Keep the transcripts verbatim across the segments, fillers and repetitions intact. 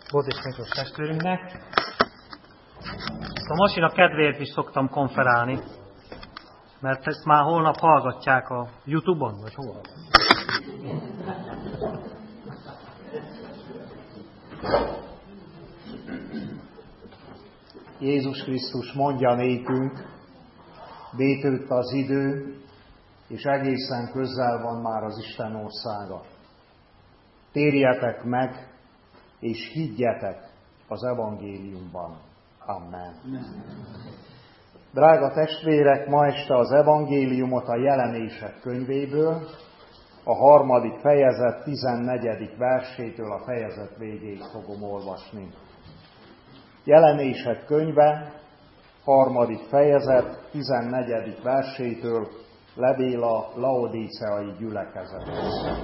Bódis Miklós testvérünknek. A masina kedvéért is szoktam konferálni, mert ezt már holnap hallgatják a YouTube-on, vagy hol? Jézus Krisztus mondja nékünk, bétőtt az idő, és egészen közel van már az Isten országa. Térjetek meg, és higgyetek az evangéliumban. Amen. Drága testvérek, ma este az evangéliumot a Jelenések könyvéből, a harmadik fejezet tizennegyedik versétől a fejezet végéig fogom olvasni. Jelenések könyve, harmadik fejezet tizennegyedik versétől levél a laodíceai gyülekezethez.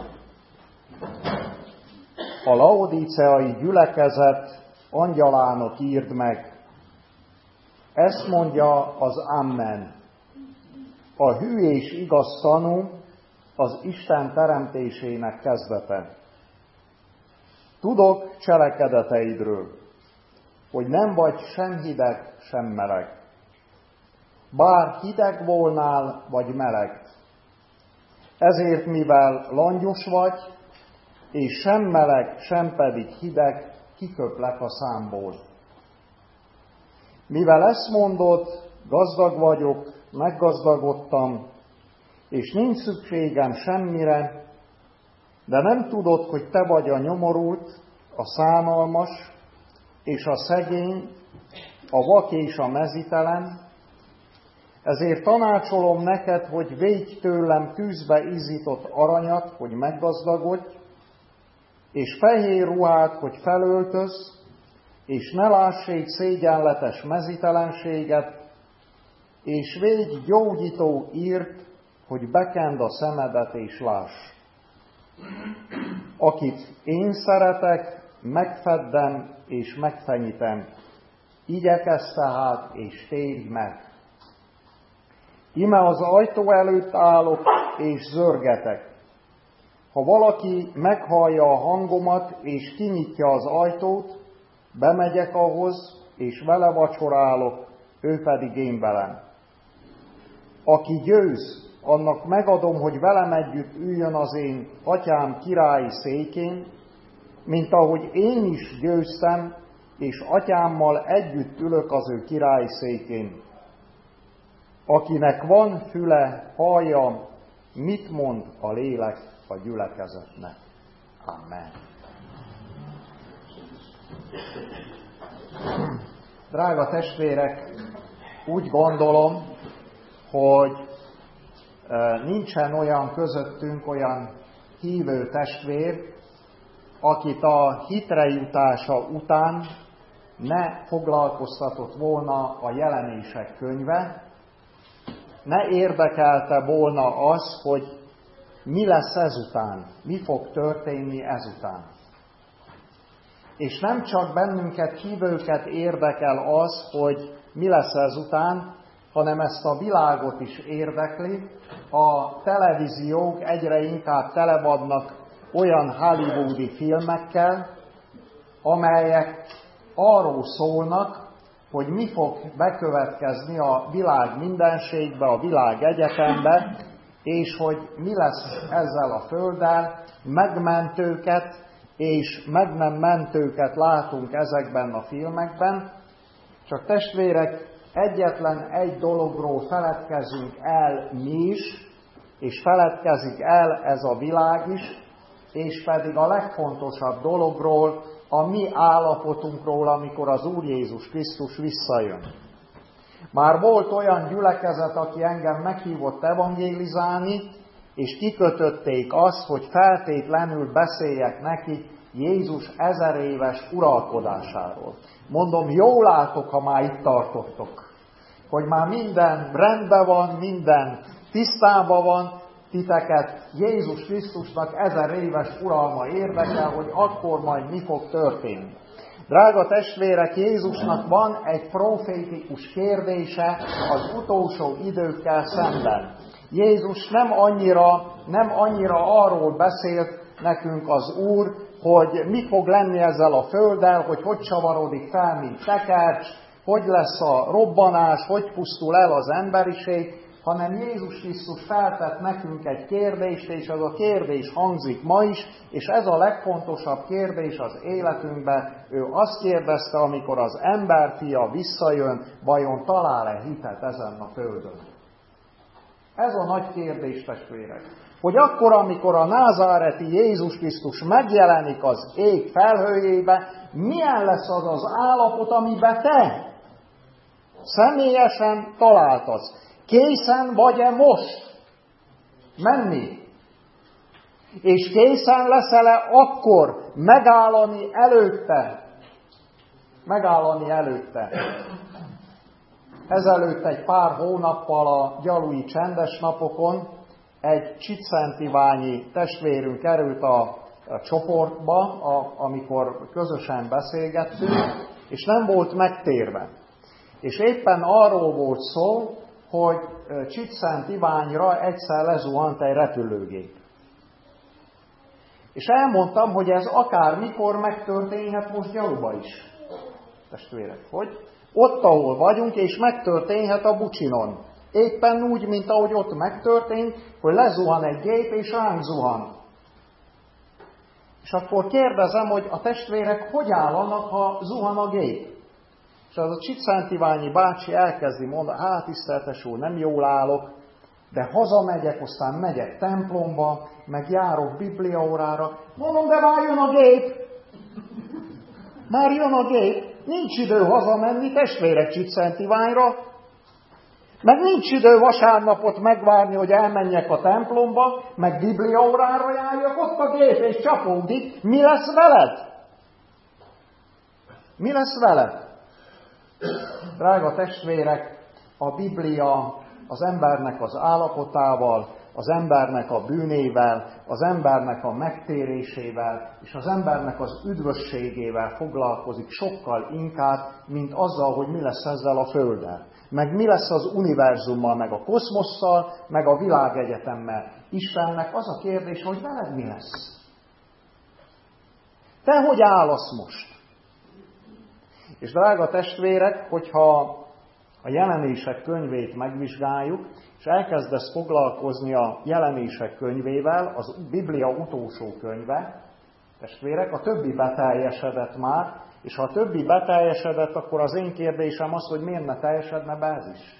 A laodíceai gyülekezet angyalának írd meg, ezt mondja az Amen, a hű és igaz tanú, az Isten teremtésének kezdete. Tudok cselekedeteidről, hogy nem vagy sem hideg, sem meleg. Bár hideg volnál, vagy meleg. Ezért, mivel langyos vagy, és sem meleg, sem pedig hideg, kiköplek a számból. Mivel ezt mondod, gazdag vagyok, meggazdagodtam, és nincs szükségem semmire, de nem tudod, hogy te vagy a nyomorult, a szánalmas, és a szegény, a vak és a mezitelen, ezért tanácsolom neked, hogy védj tőlem tűzbe izzított aranyat, hogy meggazdagodj, és fehér ruhát, hogy felöltöz, és ne lássék szégyenletes mezitelenséget, és védj gyógyító írt, hogy bekend a szemedet és láss. Akit én szeretek, megfeddem és megfenyítem. Igyekezz tehát, és térj meg. Íme az ajtó előtt állok, és zörgetek. Ha valaki meghallja a hangomat, és kinyitja az ajtót, bemegyek ahhoz, és vele vacsorálok, ő pedig én velem. Aki győz, annak megadom, hogy velem együtt üljön az én atyám királyi székén, mint ahogy én is győztem, és atyámmal együtt ülök az ő királyi székén. Akinek van füle, hallja, mit mond a lélek a gyülekezetnek. Amen. Drága testvérek, úgy gondolom, hogy nincsen olyan közöttünk, olyan hívő testvér, akit a hitre jutása után ne foglalkoztatott volna a Jelenések könyve, ne érdekelte volna az, hogy mi lesz ezután, mi fog történni ezután. És nem csak bennünket, hívőket érdekel az, hogy mi lesz ezután, hanem ezt a világot is érdekli. A televíziók egyre inkább tele vannak olyan hollywoodi filmekkel, amelyek arról szólnak, hogy mi fog bekövetkezni a világ mindenségbe, a világ egyetembe, és hogy mi lesz ezzel a földdel, megmentőket és meg nem mentőket látunk ezekben a filmekben. Csak testvérek, egyetlen egy dologról feledkezünk el mi is, és feledkezik el ez a világ is, és pedig a legfontosabb dologról, a mi állapotunkról, amikor az Úr Jézus Krisztus visszajön. Már volt olyan gyülekezet, aki engem meghívott evangélizálni, és kikötötték azt, hogy feltétlenül beszéljek neki Jézus ezer éves uralkodásáról. Mondom, jól álltok, ha már itt tartottok, hogy már minden rendben van, minden tisztában van, titeket Jézus Krisztusnak ezer éves uralma érdekel, hogy akkor majd mi fog történni. Drága testvérek, Jézusnak van egy profétikus kérdése az utolsó időkkel szemben. Jézus nem annyira, nem annyira arról beszélt nekünk az Úr, hogy mi fog lenni ezzel a földdel, hogy hogy csavarodik fel, mint tekercs, hogy lesz a robbanás, hogy pusztul el az emberiség, hanem Jézus Krisztus feltett nekünk egy kérdést, és az a kérdés hangzik ma is, és ez a legfontosabb kérdés az életünkben. Ő azt kérdezte, amikor az emberfia visszajön, vajon talál-e hitet ezen a földön? Ez a nagy kérdés, testvérek. Hogy akkor, amikor a názáreti Jézus Krisztus megjelenik az ég felhőjébe, milyen lesz az az állapot, amiben te személyesen találtasz? Készen vagy-e most menni? És készen leszel-e akkor megállani előtte? Megállani előtte. Ezelőtt egy pár hónappal a gyalui csendes napokon egy csitszentiványi testvérünk került a, a csoportba, a, amikor közösen beszélgettünk, és nem volt megtérve. És éppen arról volt szó, hogy Csitszent Iványra egyszer lezuhant egy repülőgép. És elmondtam, hogy ez akár mikor megtörténhet most Gyaluba is. Testvérek, hogy? Ott, ahol vagyunk, és megtörténhet a Bucsinon. Éppen úgy, mint ahogy ott megtörtént, hogy lezuhan egy gép, és ránk zuhan. És akkor kérdezem, hogy a testvérek hogy állanak, ha zuhan a gép? És az a Csitszentiványi bácsi elkezdi mondani, hát tiszteltes úr, nem jól állok, de hazamegyek, aztán megyek templomba, meg járok bibliaórára. Mondom, de már jön a gép! Már jön a gép! Nincs idő hazamenni, testvérek, Csitszentiványra, meg nincs idő vasárnapot megvárni, hogy elmenjek a templomba, meg bibliaórára járjak, ott a gép és csapódik. Mi lesz veled? Mi lesz veled? Drága testvérek, a Biblia az embernek az állapotával, az embernek a bűnével, az embernek a megtérésével és az embernek az üdvösségével foglalkozik sokkal inkább, mint azzal, hogy mi lesz ezzel a földdel. Meg mi lesz az univerzummal, meg a koszmosszal, meg a világegyetemmel. Istennek az a kérdés, hogy veled mi lesz? Te hogy állasz most? És drága testvérek, hogyha a Jelenések könyvét megvizsgáljuk, és elkezdesz foglalkozni a Jelenések könyvével, az Biblia utolsó könyve, testvérek, a többi beteljesedett már, és ha a többi beteljesedett, akkor az én kérdésem az, hogy miért ne teljesedne be ez is.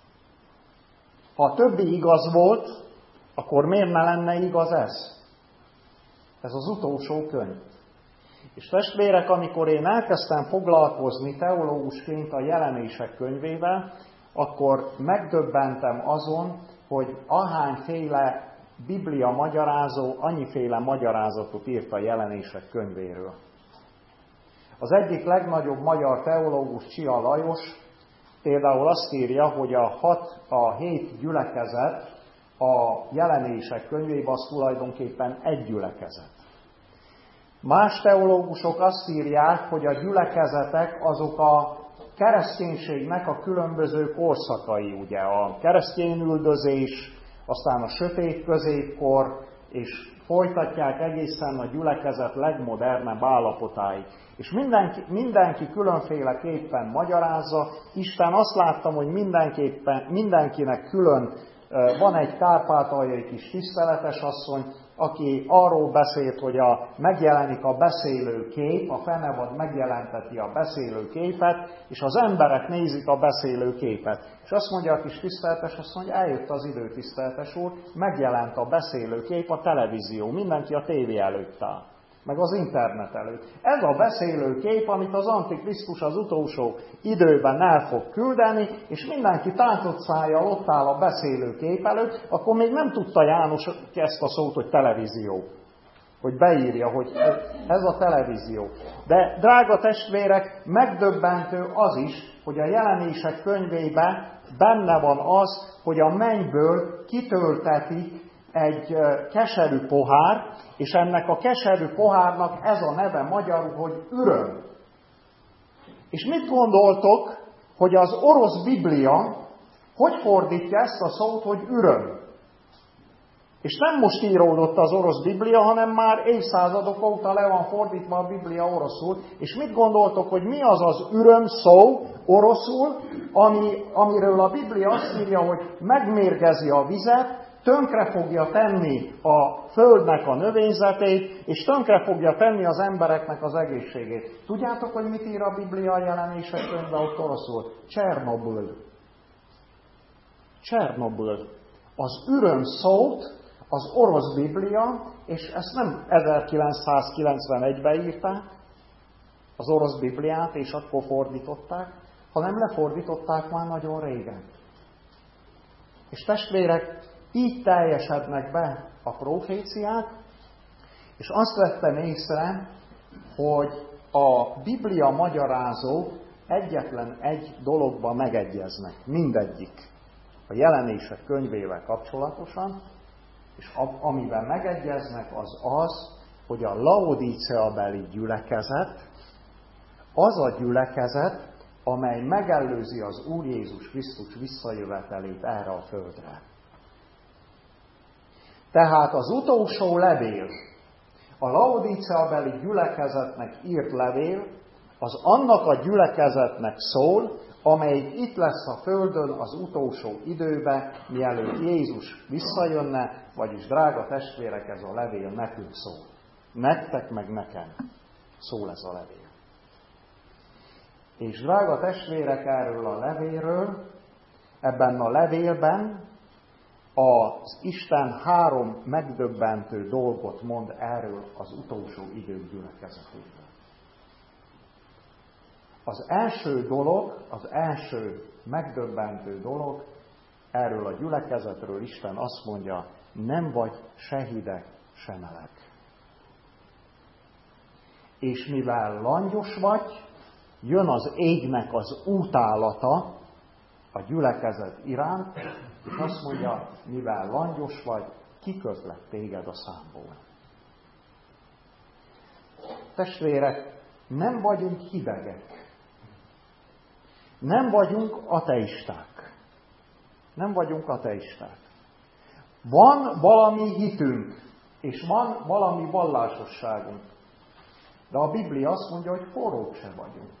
Ha a többi igaz volt, akkor miért ne lenne igaz ez? Ez az utolsó könyv. És testvérek, amikor én elkezdtem foglalkozni teológusként a Jelenések könyvével, akkor megdöbbentem azon, hogy ahányféle Biblia magyarázó, annyiféle magyarázatot írt a Jelenések könyvéről. Az egyik legnagyobb magyar teológus, Csia Lajos, például azt írja, hogy a, hat, a hét gyülekezet a Jelenések könyvében az tulajdonképpen egy gyülekezet. Más teológusok azt írják, hogy a gyülekezetek azok a kereszténységnek a különböző korszakai, ugye a keresztényüldözés, aztán a sötét középkor, és folytatják egészen a gyülekezet legmodernebb állapotáig. És mindenki, mindenki különféleképpen magyarázza. Isten azt láttam, hogy mindenképpen, mindenkinek külön van egy kárpátaljai kis tiszteletes asszony, aki arról beszélt, hogy a, megjelenik a beszélő kép, a fenevad megjelenteti a beszélő képet, és az emberek nézik a beszélő képet. És azt mondja a kis tiszteletes, azt mondja, eljött az idő, tiszteletes úr, megjelent a beszélő kép, a televízió, mindenki a tévé előtt áll, meg az internet előtt. Ez a beszélő kép, amit az Antikrisztus az utolsó időben el fog küldeni, és mindenki tátott szájjal ott áll a beszélő kép előtt, akkor még nem tudta János ezt a szót, hogy televízió. Hogy beírja, hogy ez a televízió. De drága testvérek, megdöbbentő az is, hogy a Jelenések könyvében benne van az, hogy a mennyből kitöltetik egy keserű pohár, és ennek a keserű pohárnak ez a neve magyarul, hogy üröm. És mit gondoltok, hogy az orosz Biblia hogy fordítja ezt a szót, hogy üröm? És nem most íródott az orosz Biblia, hanem már évszázadok óta le van fordítva a Biblia oroszul. És mit gondoltok, hogy mi az az üröm szó oroszul, ami, amiről a Biblia azt írja, hogy megmérgezi a vizet, tönkre fogja tenni a földnek a növényzetét, és tönkre fogja tenni az embereknek az egészségét. Tudjátok, hogy mit ír a Biblia a Jelenések könyve ott oroszul? Csernobyl. Csernobyl. Az üröm szót az orosz Biblia, és ezt nem ezerkilencszázkilencvenegyben írták, az orosz Bibliát, és akkor fordították, hanem lefordították már nagyon régen. És testvérek, így teljesednek be a proféciák, és azt vettem észre, hogy a Biblia magyarázók egyetlen egy dologban megegyeznek, mindegyik, a Jelenések könyvével kapcsolatosan, és amiben megegyeznek az az, hogy a Laodíceabeli gyülekezet az a gyülekezet, amely megelőzi az Úr Jézus Krisztus visszajövetelét erre a földre. Tehát az utolsó levél, a Laodíceabeli gyülekezetnek írt levél, az annak a gyülekezetnek szól, amelyik itt lesz a földön az utolsó időben, mielőtt Jézus visszajönne, vagyis drága testvérek, ez a levél nekünk szól. Nektek meg nekem szól ez a levél. És drága testvérek, erről a levélről, ebben a levélben az Isten három megdöbbentő dolgot mond erről az utolsó idők gyülekezetében. Az első dolog, az első megdöbbentő dolog, erről a gyülekezetről Isten azt mondja, nem vagy se hideg, se meleg. És mivel langyos vagy, jön az égnek az utálata a gyülekezet iránt, és azt mondja, mivel langyos vagy, kikötlek téged a számból. Testvérek, nem vagyunk hidegek. Nem vagyunk ateisták. Nem vagyunk ateisták. Van valami hitünk, és van valami vallásosságunk. De a Biblia azt mondja, hogy forrók se vagyunk.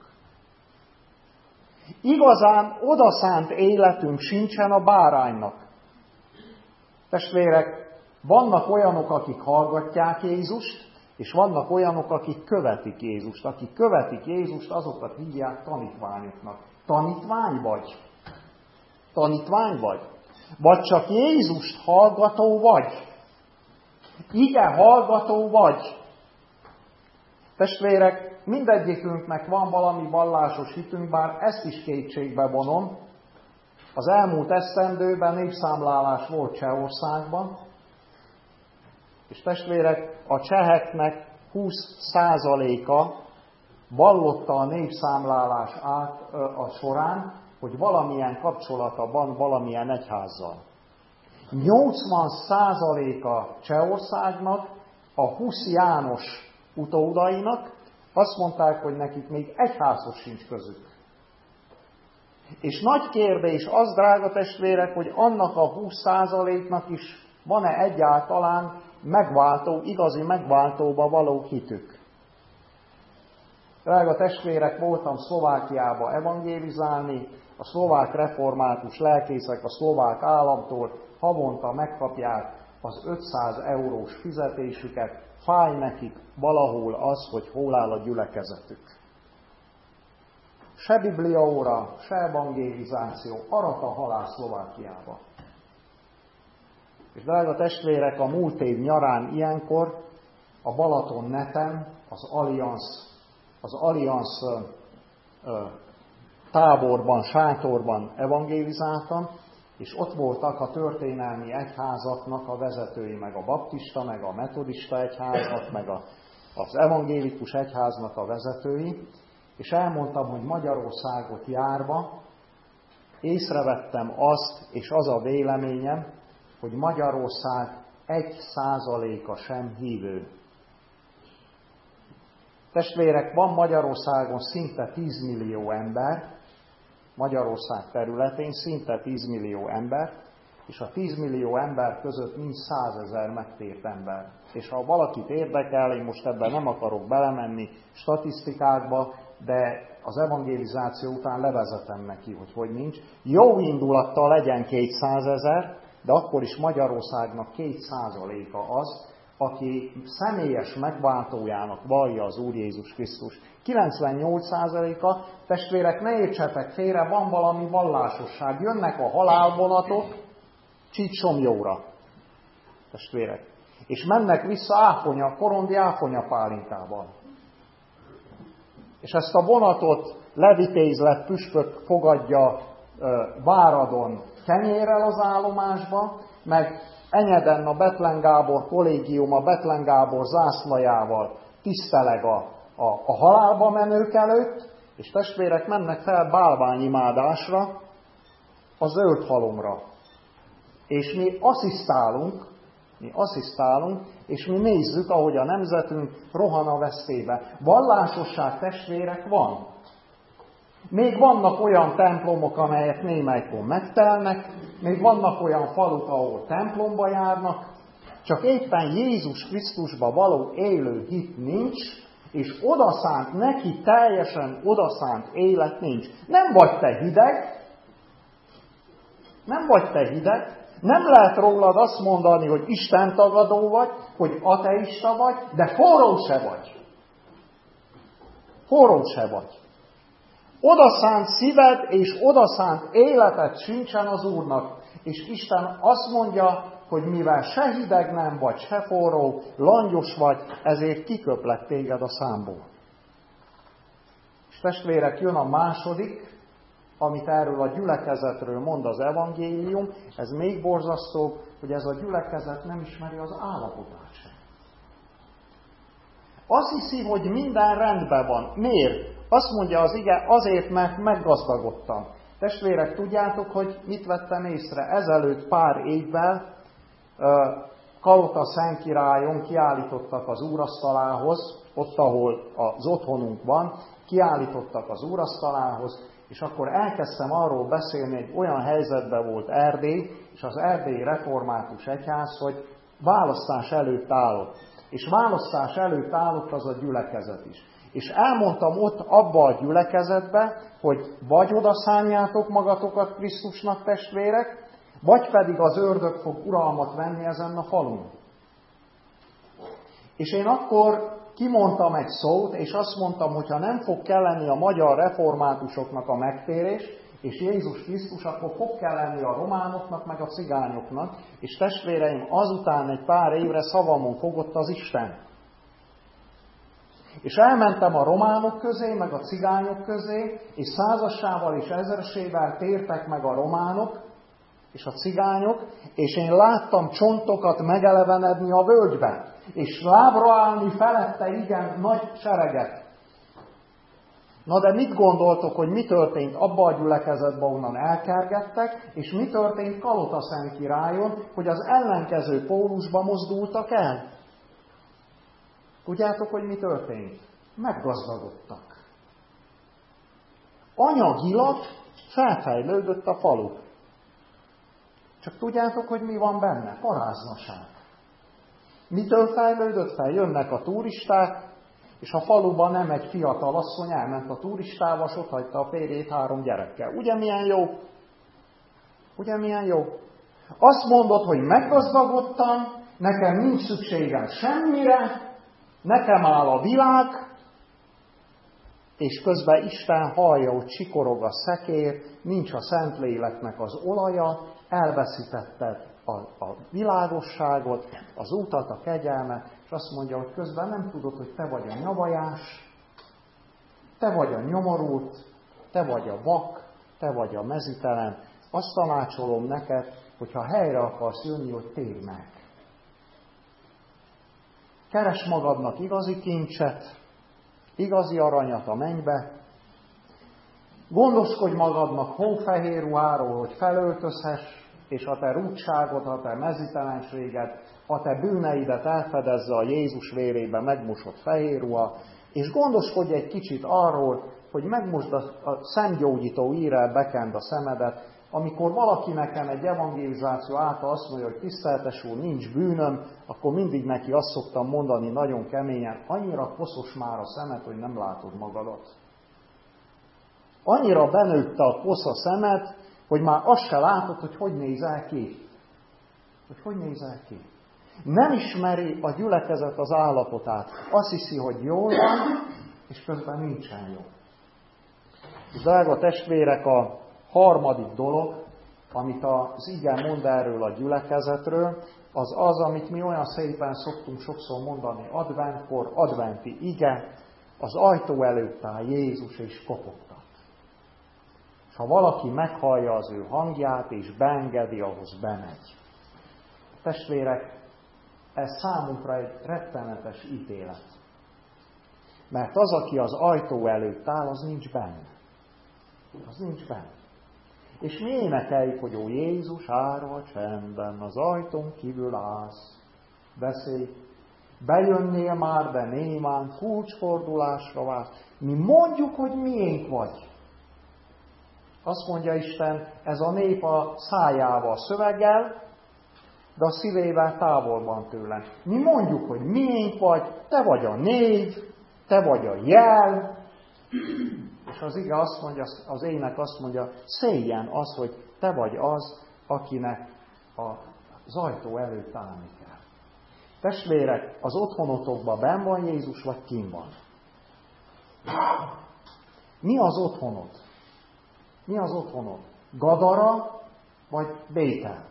Igazán odaszánt életünk sincsen a báránynak. Testvérek, vannak olyanok, akik hallgatják Jézust, és vannak olyanok, akik követik Jézust. Akik követik Jézust, azokat hívják tanítványoknak. Tanítvány vagy? Tanítvány vagy? Vagy csak Jézust hallgató vagy? Ige hallgató vagy? Testvérek, mindegyikünknek van valami vallásos hitünk, bár ezt is kétségbe vonom. Az elmúlt esztendőben népszámlálás volt Csehországban, és testvérek, a cseheknek húsz százaléka vallotta a népszámlálás át a során, hogy valamilyen kapcsolata van valamilyen egyházzal. nyolcvan százaléka Csehországnak, a Husz János utódainak azt mondták, hogy nekik még egyházhoz sincs közük. És nagy kérdés az, drága testvérek, hogy annak a húsz százaléknak is van-e egyáltalán megváltó, igazi megváltóba való hitük. Drága testvérek, voltam Szlovákiába evangélizálni, a szlovák református lelkészek a szlovák államtól havonta megkapják az ötszáz eurós fizetésüket, fáj nekik valahol az, hogy hol áll a gyülekezetük. Se bibliaóra, se evangélizáció, arat a halál Szlovákiába. És drága testvérek, a múlt év nyarán ilyenkor a Balaton neten az Allianz, az Allianz ö, ö, táborban, sátorban evangélizáltam, és ott voltak a történelmi egyházaknak a vezetői, meg a baptista, meg a metodista egyháznak, meg a, az evangélikus egyháznak a vezetői, és elmondtam, hogy Magyarországot járva észrevettem azt, és az a véleményem, hogy Magyarország egy százaléka sem hívő. Testvérek, van Magyarországon szinte tíz millió ember, Magyarország területén szinte tíz millió ember, és a tíz millió ember között nincs százezer megtért ember. És ha valakit érdekel, én most ebben nem akarok belemenni statisztikákba, de az evangelizáció után levezetem neki, hogy hogy nincs. Jó indulattal legyen kétszázezer, de akkor is Magyarországnak két százaléka az, aki személyes megváltójának vallja az Úr Jézus Krisztus. kilencvennyolc százaléka, testvérek, ne értsetek félre, van valami vallásosság. Jönnek a halálvonatok Csíksomjóra, testvérek, és mennek vissza Áfonya, Korondi Áfonya pálinkával. És ezt a vonatot levitézlett püspök fogadja Váradon kenyérrel az állomásba, meg Enyeden a Bethlen Gábor kollégium a Bethlen Gábor zászlajával tiszteleg a, a, a halálba menők előtt, és testvérek mennek fel bálványimádásra, a zöld halomra. És mi asszisztálunk, mi asszisztálunk, és mi nézzük, ahogy a nemzetünk rohan a vesztébe. Vallásosság, testvérek, van. Még vannak olyan templomok, amelyek némelykor megtelnek, még vannak olyan faluk, ahol templomba járnak, csak éppen Jézus Krisztusba való élő hit nincs, és odaszánt neki teljesen odaszánt élet nincs. Nem vagy te hideg, nem vagy te hideg, nem lehet rólad azt mondani, hogy Isten tagadó vagy, hogy ateista vagy, de forró se vagy. Forró se vagy. Odaszánt szíved és odaszánt életed sincsen az Úrnak. És Isten azt mondja, hogy mivel se hideg nem vagy, se forró, langyos vagy, ezért kiköplek téged a számból. És testvérek, jön a második, amit erről a gyülekezetről mond az evangélium, ez még borzasztóbb, hogy ez a gyülekezet nem ismeri az állapotát sem. Azt hiszi, hogy minden rendben van. Miért? Azt mondja az ige, azért, mert meggazdagodtam. Testvérek, tudjátok, hogy mit vettem észre? Ezelőtt pár évvel Kalota Szentkirályon kiállítottak az úrasztalához, ott, ahol az otthonunk van, kiállítottak az úrasztalához, és akkor elkezdtem arról beszélni, hogy olyan helyzetben volt Erdély, és az erdélyi református egyház, hogy választás előtt állott. És választás előtt állott az a gyülekezet is. És elmondtam ott abba a gyülekezetbe, hogy vagy oda szánjátok magatokat Krisztusnak, testvérek, vagy pedig az ördög fog uralmat venni ezen a falun. És én akkor kimondtam egy szót, és azt mondtam, hogy ha nem fog kelleni a magyar reformátusoknak a megtérés, és Jézus Krisztus, akkor fog kelleni a románoknak, meg a cigányoknak, és testvéreim, azután egy pár évre szavamon fogott az Isten. És elmentem a románok közé, meg a cigányok közé, és százassával és ezresével tértek meg a románok és a cigányok, és én láttam csontokat megelevenedni a völgyben, és lábra állni felette igen nagy sereget. Na de mit gondoltok, hogy mi történt abba a gyülekezetben, onnan elkergettek, és mi történt Kalota Szentkirályon, hogy az ellenkező pólusba mozdultak el? Tudjátok, hogy mi történt? Meggazdagodtak. Anyagilag felfejlődött a falu. Csak tudjátok, hogy mi van benne? Paráznaság. Mitől fejlődött fel? Jönnek a turisták, és a faluban nem egy fiatal asszony elment a turistával, és ott hagyta a férjét három gyerekkel. Ugye milyen jó? Ugye milyen jó? Azt mondod, hogy meggazdagodtam, nekem nincs szükségem semmire, nekem áll a világ, és közben Isten hallja, hogy csikorog a szekér, nincs a Szentléleknek az olaja, elveszítetted a, a világosságot, az utat, a kegyelmet, és azt mondja, hogy közben nem tudod, hogy te vagy a nyavajás, te vagy a nyomorult, te vagy a vak, te vagy a mezitelen. Azt tanácsolom neked, hogyha helyre akarsz jönni, hogy térj meg. Keres magadnak igazi kincset, igazi aranyat a mennybe, gondoskodj magadnak hófehér ruháról, hogy felöltözhess, és a te rúdságod, a te mezitelenséged, a te bűneidet elfedezze a Jézus vérébe megmosott fehér ruha, és gondoskodj egy kicsit arról, hogy megmosd a szemgyógyító írrel bekend a szemedet, amikor valaki nekem egy evangelizáció által azt mondja, hogy tiszteltes úr, nincs bűnöm, akkor mindig neki azt szoktam mondani nagyon keményen, annyira koszos már a szemed, hogy nem látod magadat. Annyira benőtte a kosz a szemed, hogy már azt se látod, hogy hogy nézel ki. Hogy hogy nézel ki. Nem ismeri a gyülekezet az állapotát. Azt hiszi, hogy jól van, és közben nincsen jó. És drága testvérek, a harmadik dolog, amit az ige mond erről a gyülekezetről, az az, amit mi olyan szépen szoktunk sokszor mondani adventkor, adventi ige, az ajtó előtt áll Jézus és kopogtat. És ha valaki meghallja az ő hangját és beengedi, ahhoz bemegy. Testvérek, ez számunkra egy rettenetes ítélet. Mert az, aki az ajtó előtt áll, az nincs benne. Az nincs benne. És mi énekeljük, hogy ó Jézus, árva csendben, az ajtón kívül állsz. Beszélj, bejönnél már, de némán, kulcsfordulásra vársz. Mi mondjuk, hogy miénk vagy. Azt mondja Isten, ez a nép a szájával szöveggel, de a szívével távolban tőlem. Mi mondjuk, hogy miénk vagy, te vagy a név, te vagy a jel, és az ige azt mondja, az ének azt mondja, széljen az, hogy te vagy az, akinek az ajtó előtt állni kell. Testvérek, az otthonotokban benn van Jézus, vagy kinn van? Mi az otthonod? Mi az otthonod? Gadara, vagy Bétel?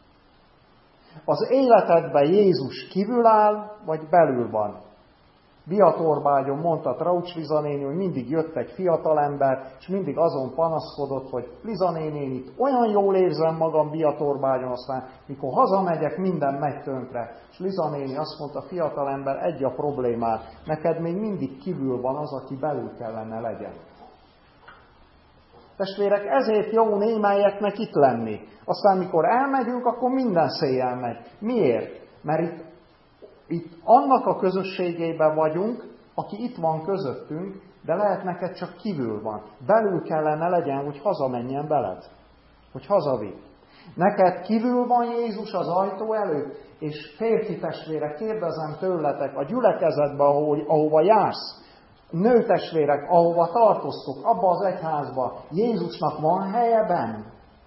Az életedben Jézus kívül áll, vagy belül van? Biatorbágyon mondta Traucs Liza néni, hogy mindig jött egy fiatalember, és mindig azon panaszkodott, hogy Liza néni, itt olyan jól érzem magam Biatorbágyon, aztán mikor hazamegyek, minden megy tönkre. És Liza néni azt mondta, fiatalember, egy a problémád, neked még mindig kívül van az, aki belül kellene legyen. Testvérek, ezért jó némelyeknek itt lenni. Aztán mikor elmegyünk, akkor minden széjjel megy. Miért? Mert itt, itt annak a közösségében vagyunk, aki itt van közöttünk, de lehet neked csak kívül van. Belül kellene legyen, hogy hazamenjen veled. Hogy hazavitt. Neked kívül van Jézus az ajtó előtt, és férfi testvérek, kérdezem tőletek, a gyülekezetben, ahol, ahova jársz, nőtestvérek, ahova tartoztok, abba az egyházba, Jézusnak van helye benn?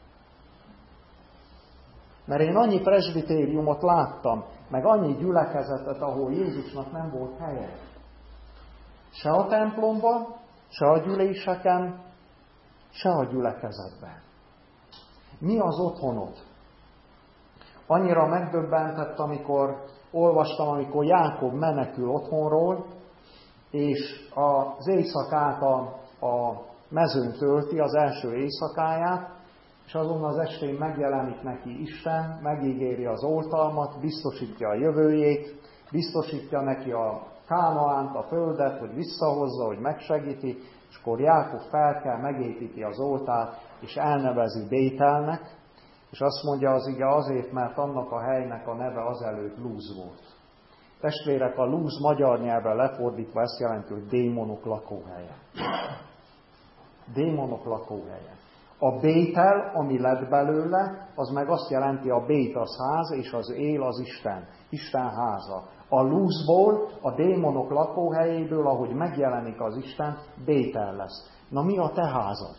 Mert én annyi presbitériumot láttam, meg annyi gyülekezetet, ahol Jézusnak nem volt helye. Se a templomban, se a gyűléseken, se a gyülekezetben. Mi az otthonod? Annyira megdöbbentett, amikor olvastam, amikor Jákob menekül otthonról, és az éjszakát a, a mezőn tölti, az első éjszakáját, és azon az estén megjelenik neki Isten, megígéri az oltalmat, biztosítja a jövőjét, biztosítja neki a Kánaánt, a földet, hogy visszahozza, hogy megsegíti, és akkor Jákob fel kell, megépíti az oltárt, és elnevezi Bételnek, és azt mondja az ige azért, mert annak a helynek a neve azelőtt Lúz volt. Testvérek, a Lúz magyar nyelven lefordítva ezt jelenti, hogy démonok lakóhelye. Démonok lakóhelye. A Bétel, ami lett belőle, az meg azt jelenti, a Bét az ház, és az él az Isten. Isten háza. A Lúzból, a démonok lakóhelyéből, ahogy megjelenik az Isten, Bétel lesz. Na mi a te házad?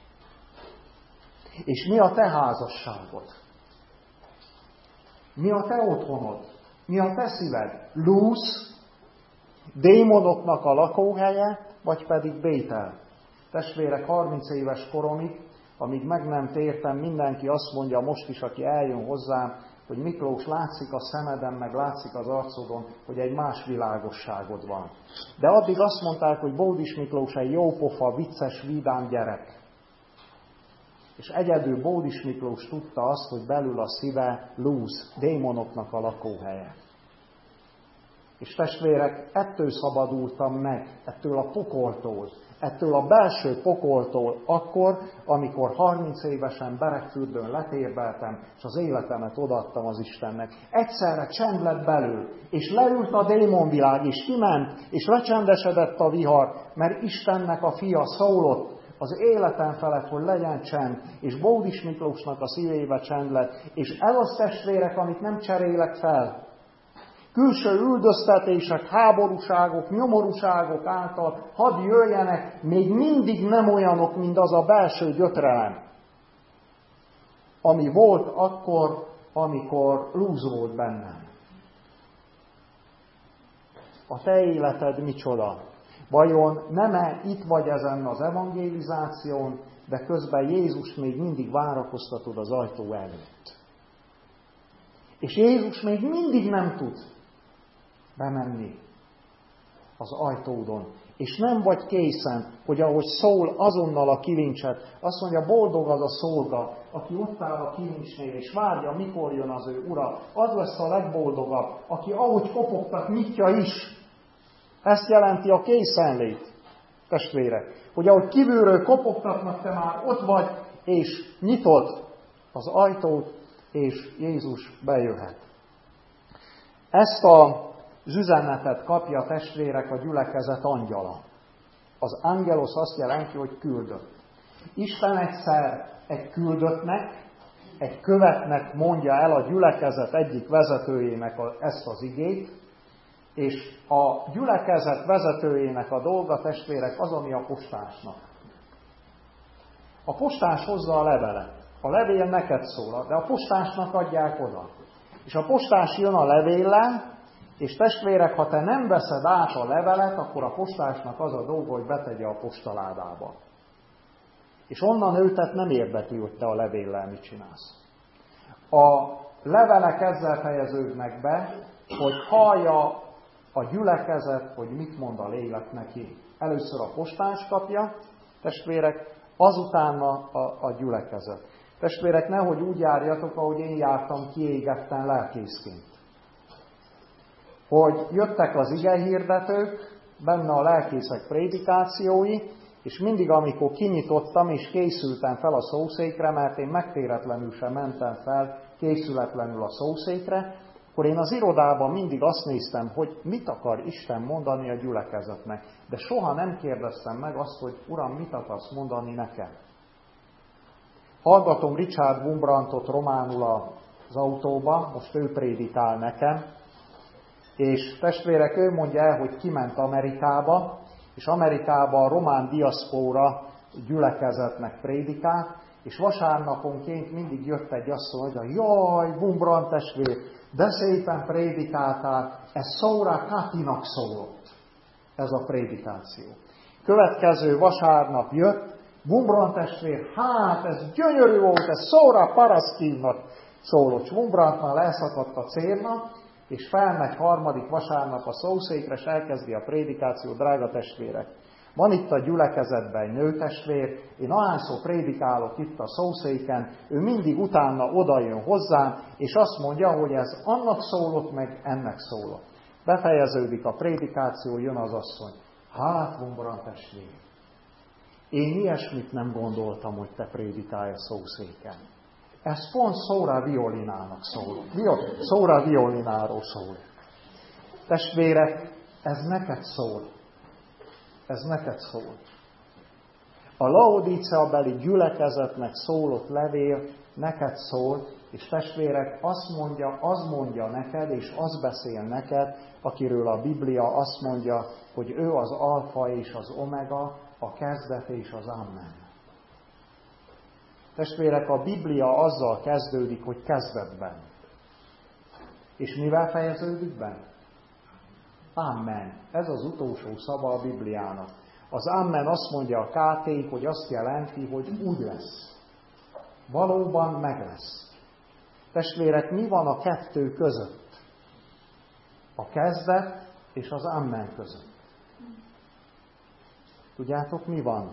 És mi a te házasságod? Mi a te otthonod? Mi a te szíved? Lúz, démonoknak a lakóhelye, vagy pedig Bétel? Testvérek, harminc éves koromig, amíg meg nem tértem, mindenki azt mondja most is, aki eljön hozzám, hogy Miklós, látszik a szemeden, meg látszik az arcodon, hogy egy más világosságod van. De addig azt mondták, hogy Bódis Miklós egy jópofa, vicces, vidám gyerek. És egyedül Bódis Miklós tudta azt, hogy belül a szíve Lúz, démonoknak a lakóhelye. És testvérek, ettől szabadultam meg, ettől a pokoltól, ettől a belső pokoltól akkor, amikor harminc évesen Beregfürdőn letérbeltem, és az életemet odaadtam az Istennek. Egyszerre csend lett belül, és leült a démonvilág, és kiment, és lecsendesedett a vihar, mert Istennek a fia szólott az életen felett, hogy legyen csend, és Bódis Miklósnak a szívébe csend lett, és ez az testvérek, amit nem cserélek fel. Külső üldöztetések, háborúságok, nyomorúságok által hadd jöjjenek, még mindig nem olyanok, mint az a belső gyötrelem, ami volt akkor, amikor lúz volt bennem. A te életed micsoda? Vajon nem-e itt vagy ezen az evangelizáción, de közben Jézus még mindig várakoztatod az ajtó előtt. És Jézus még mindig nem tud bemenni az ajtódon. És nem vagy készen, hogy ahogy szól azonnal a kilincset, azt mondja, boldog az a szolga, aki ott áll a kilincsnél, és várja, mikor jön az ő ura. Az lesz a legboldogabb, aki ahogy kopogtat, nyitja is. Ezt jelenti a készenlét, testvérek. Hogy ahogy kívülről kopogtatnak, te már ott vagy, és nyitod az ajtót, és Jézus bejöhet. Ezt a az üzenetet kapja a testvérek a gyülekezet angyala. Az angelos azt jelenti, hogy küldött. Isten egyszer egy küldöttnek, egy követnek mondja el a gyülekezet egyik vezetőjének ezt az igét, és a gyülekezet vezetőjének a dolga, testvérek, az, ami a postásnak. A postás hozza a levelet. A levél neked szól, de a postásnak adják oda. És a postás jön a levéllel, és testvérek, ha te nem veszed át a levelet, akkor a postásnak az a dolga, hogy betegye a postaládába. És onnan őtet nem érdekli, hogy te a levéllel mit csinálsz. A levelek ezzel fejeződnek be, hogy hallja a gyülekezet, hogy mit mond a lélek neki. Először a postás kapja, testvérek, azután a, a, a gyülekezet. Testvérek, nehogy úgy járjatok, ahogy én jártam kiégetten lelkészként. Hogy jöttek az igehirdetők, benne a lelkészek prédikációi, és mindig, amikor kinyitottam és készültem fel a szószékre, mert én megtéretlenül sem mentem fel készületlenül a szószékre, akkor én az irodában mindig azt néztem, hogy mit akar Isten mondani a gyülekezetnek. De soha nem kérdeztem meg azt, hogy Uram, mit akarsz mondani nekem. Hallgatom Richard Wurmbrandt románul az autóba, most ő prédikál nekem, és testvérek, ő mondja el, hogy kiment Amerikába, és Amerikában a román diaszpóra gyülekezetnek prédikált, és vasárnaponként mindig jött egy asszony, hogy jaj, Wurmbrandt testvér, de szépen prédikáltál, ez Szóra Katinak szólott, ez a prédikáció. Következő vasárnap jött, Wurmbrandt testvér, hát ez gyönyörű volt, ez Szóra Paraszkivnak szólott. Wurmbrandtnál elszakadt a cérna, és felmegy harmadik vasárnap a szószékre, és elkezdi a prédikációt, drága testvérek. Van itt a gyülekezetben egy nőtestvér, én ahányszor prédikálok itt a szószéken, ő mindig utána odajön hozzám, és azt mondja, hogy ez annak szólott, meg ennek szólott. Befejeződik a prédikáció, jön az asszony. Hát, Wurmbrandt testvér, én ilyesmit nem gondoltam, hogy te prédikálj a szószéken. Ez pont Szóra Violinának szól. Szóra Violináról szól. Testvérek, ez neked szól. Ez neked szól. A Laodíceabeli gyülekezetnek szólott levél neked szól, és testvérek, azt mondja, az mondja neked, és az beszél neked, akiről a Biblia azt mondja, hogy ő az alfa és az omega, a kezdet és az amen. Testvérek, a Biblia azzal kezdődik, hogy kezdetben. És mivel fejeződik be? Amen. Ez az utolsó szava a Bibliának. Az amen azt mondja a ká té, hogy azt jelenti, hogy úgy lesz. Valóban meg lesz. Testvérek, mi van a kettő között? A kezdet és az amen között. Tudjátok, mi van?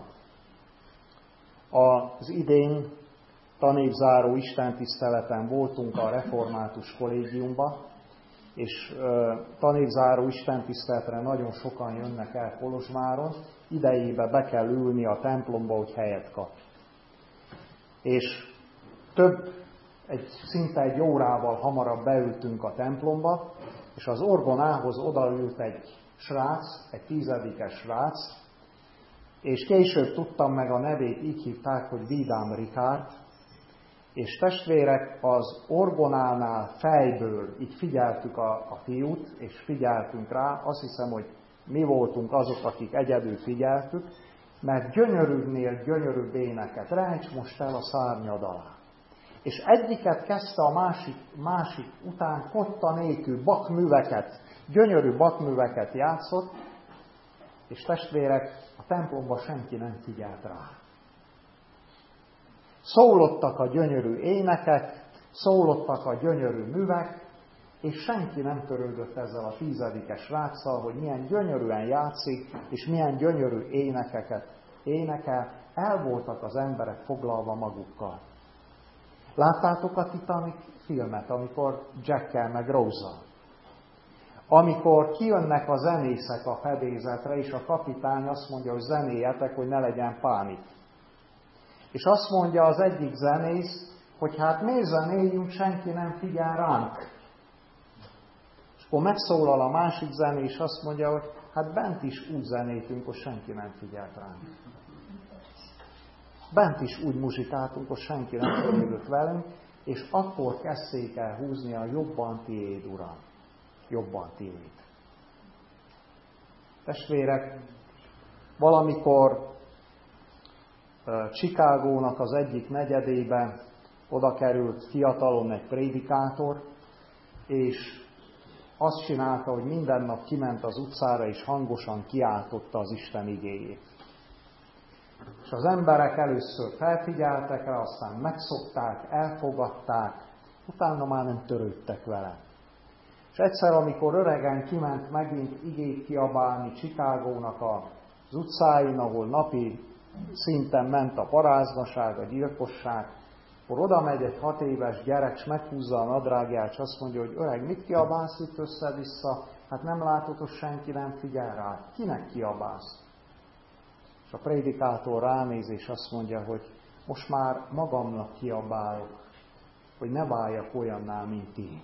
Az idén tanévzáró istentiszteleten voltunk a református kollégiumba, és tanévzáró istentiszteletre nagyon sokan jönnek el Kolozsváron, idejébe be kell ülni a templomba, hogy helyet kap. És több, egy, szinte egy órával hamarabb beültünk a templomba, és az orgonához odaült egy srác, egy tízedikes srác, és később tudtam meg a nevét, így hívták, hogy Vidám Rikárd, és testvérek, az orgonánál fejből így figyeltük a, a fiút, és figyeltünk rá, azt hiszem, hogy mi voltunk azok, akik egyedül figyeltük, mert gyönyörűbbnél gyönyörűbb éneket, rejts most el a szárnyad alá. És egyiket kezdte a másik, másik után kotta nélkül bakműveket, gyönyörű bakműveket játszott, és testvérek, a templomban senki nem figyelt rá. Szólottak a gyönyörű énekek, szólottak a gyönyörű művek, és senki nem törődött ezzel a tízedikes sráccal, hogy milyen gyönyörűen játszik, és milyen gyönyörű énekeket énekel. El voltak az emberek foglalva magukkal. Láttátok a Titanic filmet, amikor Jackkel meg Rose-zal? Amikor kijönnek a zenészek a fedélzetre, és a kapitány azt mondja, hogy zenéjetek, hogy ne legyen pánik. És azt mondja az egyik zenész, hogy hát miért zenéljünk, senki nem figyel ránk. És akkor megszólal a másik zenés, és azt mondja, hogy hát bent is úgy zenétünk, hogy senki nem figyelt ránk. Bent is úgy muzsikáltunk, hogy senki nem figyelődött velünk, és akkor kezdték el húzni a jobban tiéd, Uram. Jobban tiéd. Testvérek, valamikor Chicagónak az egyik negyedébe oda került fiatalon egy prédikátor, és azt csinálta, hogy minden nap kiment az utcára, és hangosan kiáltotta az Isten igéjét. És az emberek először felfigyeltek rá, aztán megszokták, elfogadták, utána már nem törődtek vele. És egyszer, amikor öregen kiment megint igét kiabálni Chicagónak az utcáin, ahol napi szinten ment a paráznaság, a gyilkosság, akkor oda megy egy hat éves gyerek, és meghúzza a nadrágját, és azt mondja, hogy öreg, mit kiabálsz itt össze-vissza? Hát nem látod, hogy senki nem figyel rá. Kinek kiabálsz? És a prédikátor ránéz, és azt mondja, hogy most már magamnak kiabálok, hogy ne váljak olyanná, mint ti.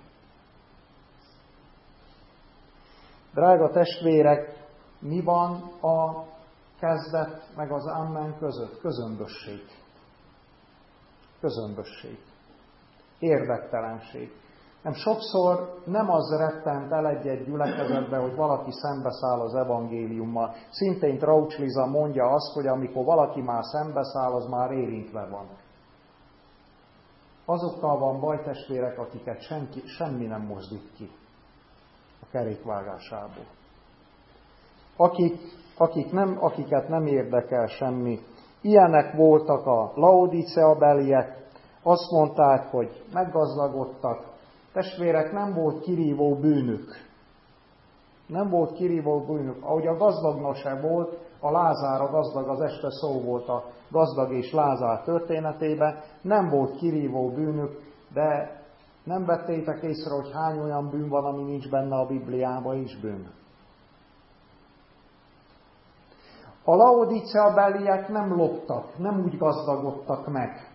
Drága testvérek, mi van a kezdet meg az amen között? Közömbösség. Közömbösség. Érdektelenség. Nem sokszor nem az rettent el egy-egy gyülekezetbe, hogy valaki szembeszáll az evangéliummal. Szintén Traucs Liza mondja azt, hogy amikor valaki már szembeszáll, az már érintve van. Azokkal van baj, testvérek, akiket senki, semmi nem mozdít ki a kerékvágásából. Akik, akik nem, akiket nem érdekel semmi. Ilyenek voltak a Laodicea-beliek, azt mondták, hogy meggazdagodtak. Testvérek, nem volt kirívó bűnük. Nem volt kirívó bűnük. Ahogy a gazdagnak sem volt, a Lázár a gazdag, az este szó volt a gazdag és Lázár történetében, nem volt kirívó bűnük, de nem vettétek észre, hogy hány olyan bűn van, ami nincs benne a Bibliában is bűn. A Laodicea-beliek nem loptak, nem úgy gazdagodtak meg.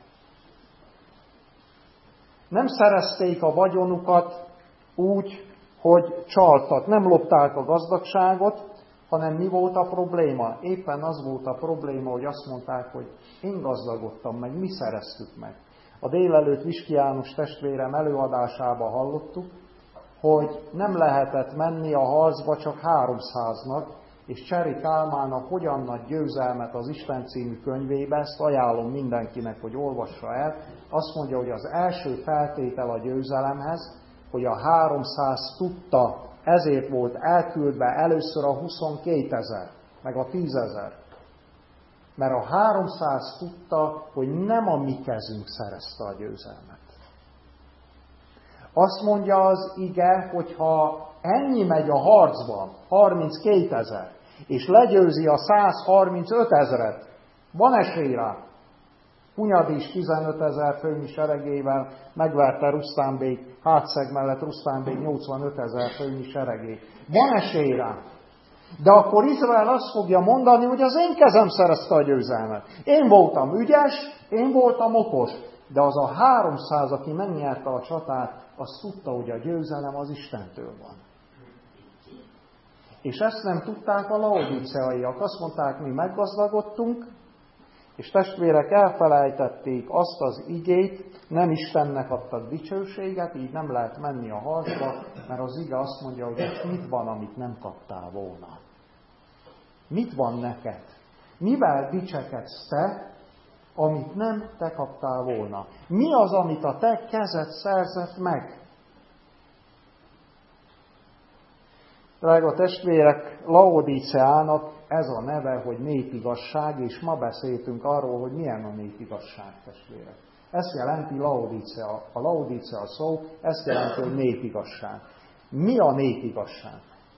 Nem szerezték a vagyonukat úgy, hogy csaltak, nem lopták a gazdagságot, hanem mi volt a probléma? Éppen az volt a probléma, hogy azt mondták, hogy én gazdagodtam meg, mi szereztük meg. A délelőtt Viski János testvérem előadásában hallottuk, hogy nem lehetett menni a harcba csak háromszáznak, és Cseri Kálmának hogyan nagy győzelmet az Isten című könyvébe, ezt ajánlom mindenkinek, hogy olvassa el, azt mondja, hogy az első feltétel a győzelemhez, hogy a háromszáz tudta, ezért volt elküldve először a huszonkétezer, meg a tízezer. Mert a háromszáz tudta, hogy nem a mi kezünk szerezte a győzelmet. Azt mondja az ige, hogy ha ennyi megy a harcban, harminckétezer, és legyőzi a száz harmincöt ezret, van esély rá. Hunyadi is tizenötezer főnyi seregével megverte Rusztán bég, hátszeg mellett Rusztán bég nyolcvanötezer főnyi seregét. Van esély rá. De akkor Izrael azt fogja mondani, hogy az én kezem szerezte a győzelmet. Én voltam ügyes, én voltam okos, de az a háromszáz, aki megnyerte a csatát, azt tudta, hogy a győzelem az Istentől van. És ezt nem tudták a laodíceaiak. Azt mondták, mi meggazdagodtunk, és testvérek elfelejtették azt az igét, nem Istennek adtak dicsőséget, így nem lehet menni a harcba, mert az ige azt mondja, hogy mit van, amit nem kaptál volna. Mit van neked? Mivel dicsekedsz te, amit nem te kaptál volna? Mi az, amit a te kezed szerzett meg? Drága testvérek, Laodiceának ez a neve, hogy népigasság, és ma beszéltünk arról, hogy milyen a népigasság, testvérek. Ezt jelenti Laodicea. A Laodicea szó, ezt jelenti, hogy népigasság. Mi a népigasság?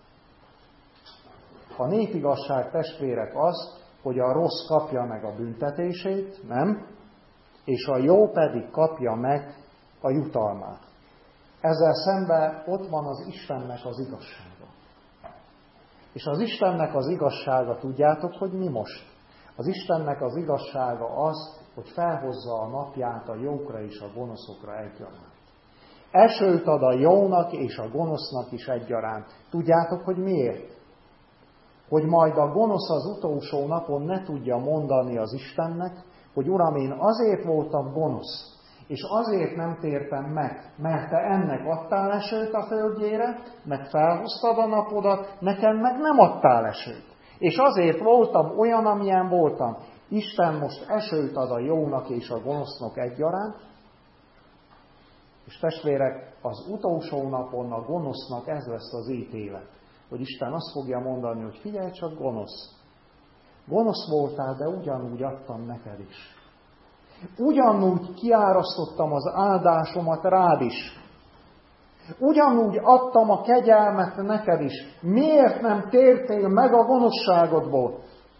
A népigasság, testvérek, az, hogy a rossz kapja meg a büntetését, nem? És a jó pedig kapja meg a jutalmát. Ezzel szemben ott van az Istennek az igazsága. És az Istennek az igazsága, tudjátok, hogy mi most? Az Istennek az igazsága az, hogy felhozza a napját a jókra és a gonoszokra egyaránt. Esőt ad a jónak és a gonosznak is egyaránt. Tudjátok, hogy miért? Hogy majd a gonosz az utolsó napon ne tudja mondani az Istennek, hogy Uram, én azért voltam gonosz, és azért nem tértem meg, mert te ennek adtál esőt a földjére, meg felhoztad a napodat, nekem meg nem adtál esőt. És azért voltam olyan, amilyen voltam. Isten most esőt ad a jónak és a gonosznak egyaránt, és testvérek, az utolsó napon a gonosznak ez lesz az ítélet. Hogy Isten azt fogja mondani, hogy figyelj csak, gonosz. Gonosz voltál, de ugyanúgy adtam neked is. Ugyanúgy kiárasztottam az áldásomat rád is. Ugyanúgy adtam a kegyelmet neked is. Miért nem tértél meg a gonoszságodból?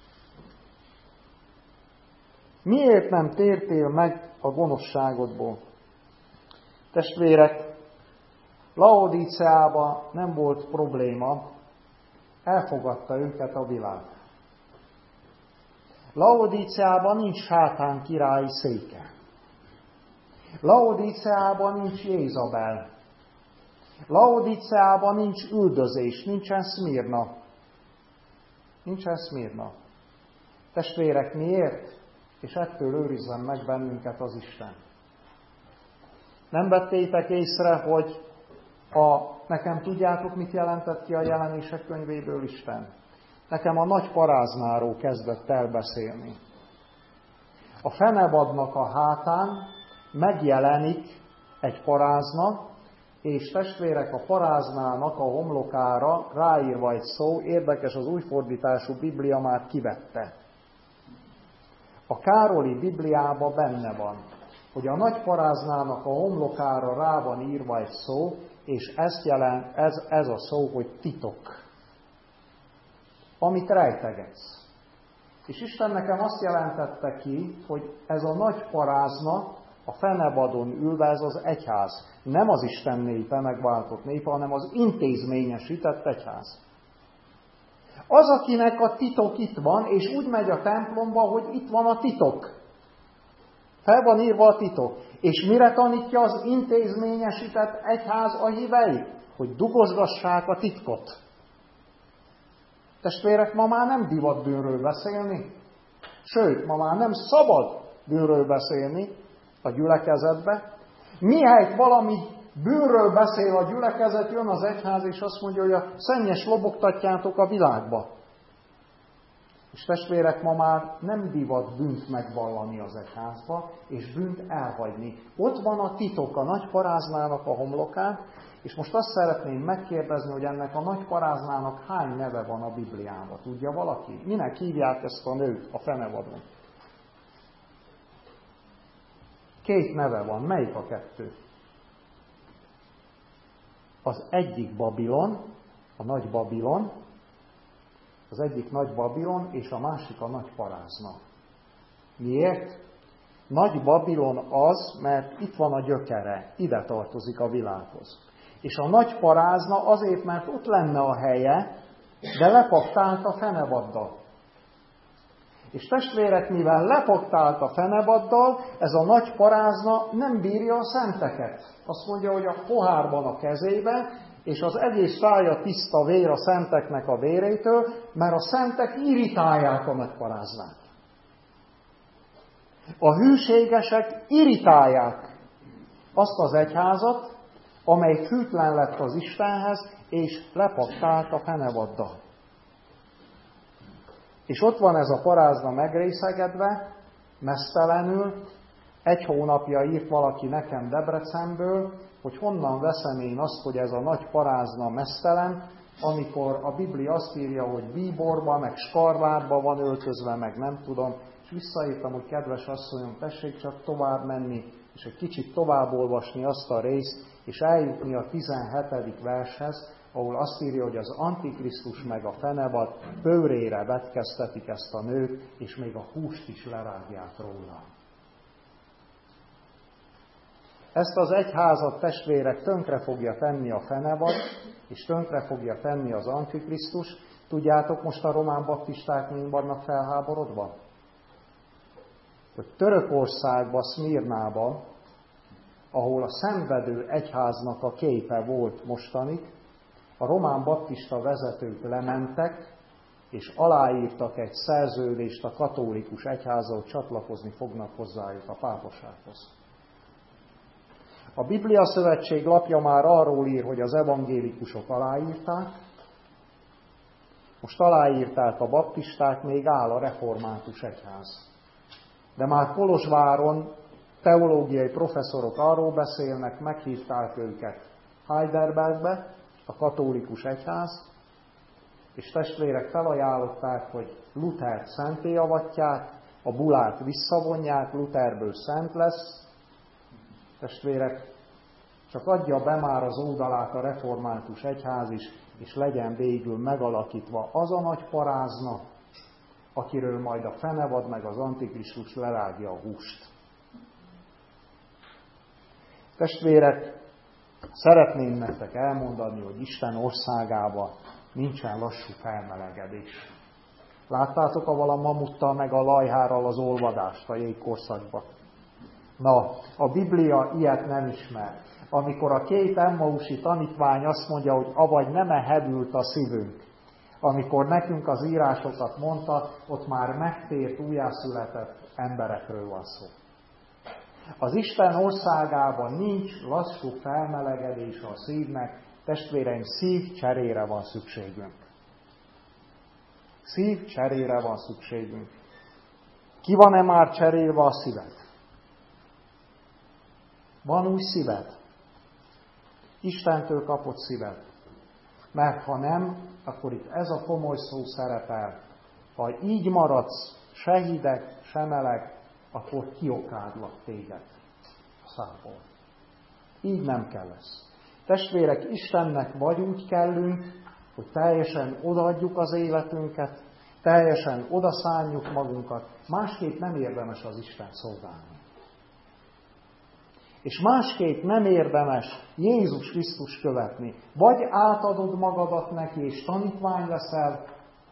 Miért nem tértél meg a gonoszságodból? Testvérek, Laodiceában nem volt probléma, elfogadta őket a világ. Laodiceában nincs Sátán királyi széke. Laodiceában nincs Jézabel. Laodiceában nincs üldözés, nincsen Szmirna. Nincsen Szmirna. Testvérek, miért? És ettől őrizzen meg bennünket az Isten. Nem vettétek észre, hogy a, nekem tudjátok, mit jelentett ki a Jelenések könyvéből Isten? Nekem a nagy paráznáról kezdett el beszélni. A fenebadnak a hátán megjelenik egy parázna, és testvérek, a paráznának a homlokára ráírva egy szó, érdekes, az újfordítású Biblia már kivette. A Károli Bibliában benne van, hogy a nagy paráznának a homlokára rá van írva egy szó, és ezt jelent, ez, ez a szó, hogy titok. Amit rejtegetsz. És Isten nekem azt jelentette ki, hogy ez a nagy parázna, a fenebadon ülve, ez az egyház. Nem az Isten népe, megváltott népe, hanem az intézményesített egyház. Az, akinek a titok itt van, és úgy megy a templomba, hogy itt van a titok. Fel van írva a titok. És mire tanítja az intézményesített egyház a híveit? Hogy dugozgassák a titkot. Testvérek, ma már nem divat bűnről beszélni. Sőt, ma már nem szabad bűnről beszélni a gyülekezetbe. Mihelyt valami bűnről beszél a gyülekezet, jön az egyház, és azt mondja, hogy a szennyes lobogtatjátok a világba. És testvérek, ma már nem divat bűnt megvallani az egyházba, és bűnt elhagyni. Ott van a titok a nagy paráznának a homlokán, és most azt szeretném megkérdezni, hogy ennek a nagy paráznának hány neve van a Bibliában. Tudja valaki? Minek hívják ezt a nőt a fenebadon? Két neve van. Melyik a kettő? Az egyik Babilon, a nagy Babilon, az egyik nagy Babilon, és a másik a nagy parázna. Miért? Nagy Babilon az, mert itt van a gyökere, ide tartozik a világhoz. És a nagy parázna azért, mert ott lenne a helye, de lepaktált a fenebaddal. És testvérek, mivel lepaktált a fenebaddal, ez a nagy parázna nem bírja a szenteket. Azt mondja, hogy a pohárban a kezébe, és az egész szája tiszta vér a szenteknek a vérétől, mert a szentek irritálják a megparáznát. A hűségesek irritálják azt az egyházat, amely hűtlen lett az Istenhez, és lepaktált a fenevaddal. És ott van ez a parázna megrészegedve, meztelenül, egy hónapja írt valaki nekem Debrecenből, hogy honnan veszem én azt, hogy ez a nagy parázna meztelen, amikor a Biblia azt írja, hogy bíborba, meg skarlátba van öltözve, meg nem tudom, és visszaírtam, hogy kedves asszonyom, tessék csak tovább menni, és egy kicsit tovább olvasni azt a részt, és eljutni a tizenhetedik vershez, ahol azt írja, hogy az Antikrisztus meg a fenevad bőrére vetkeztetik ezt a nőt, és még a húst is lerágják róla. Ezt az egyházat, testvérek, tönkre fogja tenni a fenevad, és tönkre fogja tenni az Antikrisztus. Tudjátok, most a román baptisták mind vannak felháborodva? Hogy Törökországban, Szmirnában, ahol a szenvedő egyháznak a képe volt mostanig, a román baptista vezetők lementek, és aláírtak egy szerződést a katolikus egyházzal, hogy csatlakozni fognak hozzájuk a pápasághoz. A Biblia Szövetség lapja már arról ír, hogy az evangélikusok aláírták, most aláírták a baptisták, még áll a református egyház. De már Kolozsváron teológiai professzorok arról beszélnek, meghívták őket Heidelbergbe, a katolikus egyház, és testvérek felajánlották, hogy Luthert szentté avatják, a bulát visszavonják, Lutherből szent lesz. Testvérek, csak adja be már az oldalát a református egyház is, és legyen végül megalakítva az a nagy parázna, akiről majd a fenevad meg az Antikrisztus lerágja a húst. Testvérek, szeretném nektek elmondani, hogy Isten országában nincsen lassú felmelegedés. Láttátok a vala mamuttal meg a lajhárral az olvadást a jégkorszakban? Na, a Biblia ilyet nem ismer. Amikor a két emmausi tanítvány azt mondja, hogy avagy nem hevült a szívünk, amikor nekünk az írásokat mondta, ott már megtért, újjászületett emberekről van szó. Az Isten országában nincs lassú felmelegedése a szívnek, testvéreim, szív cserére van szükségünk. Szív cserére van szükségünk. Ki van-e már cserélve a szíved? Van új szíved? Istentől kapott szíved. Mert ha nem, akkor itt ez a komoly szó szerepel. Ha így maradsz, se hideg, se meleg, akkor kiokádlak téged a számból. Így nem kell lesz. Testvérek, Istennek vagy úgy kellünk, hogy teljesen odaadjuk az életünket, teljesen odaszálljuk magunkat, másképp nem érdemes az Isten szolgálni. És másképp nem érdemes Jézus Krisztus követni. Vagy átadod magadat neki, és tanítvány leszel,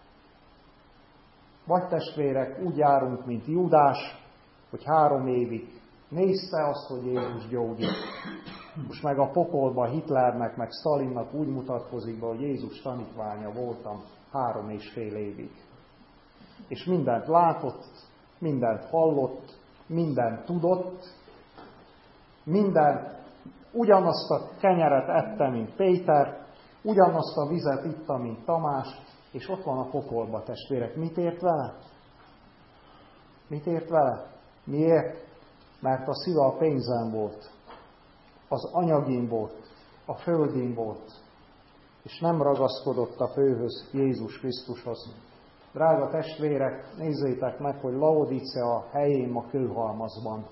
vagy testvérek, úgy járunk, mint Júdás, hogy három évig nézte azt, hogy Jézus gyógyít. Most meg a pokolban Hitlernek, meg Stalinnak úgy mutatkozik be, hogy Jézus tanítványa voltam három és fél évig. És mindent látott, mindent hallott, mindent tudott, mindent, ugyanazt a kenyeret ette, mint Péter, ugyanazt a vizet itta, mint Tamás, és ott van a pokolba, testvérek. Mit ért vele? Mit ért vele? Miért? Mert a szíve a pénzen volt, az anyagin volt, a földin volt, és nem ragaszkodott a főhöz, Jézus Krisztushoz. Drága testvérek, nézzétek meg, hogy Laodicea helyén ma kőhalmazban.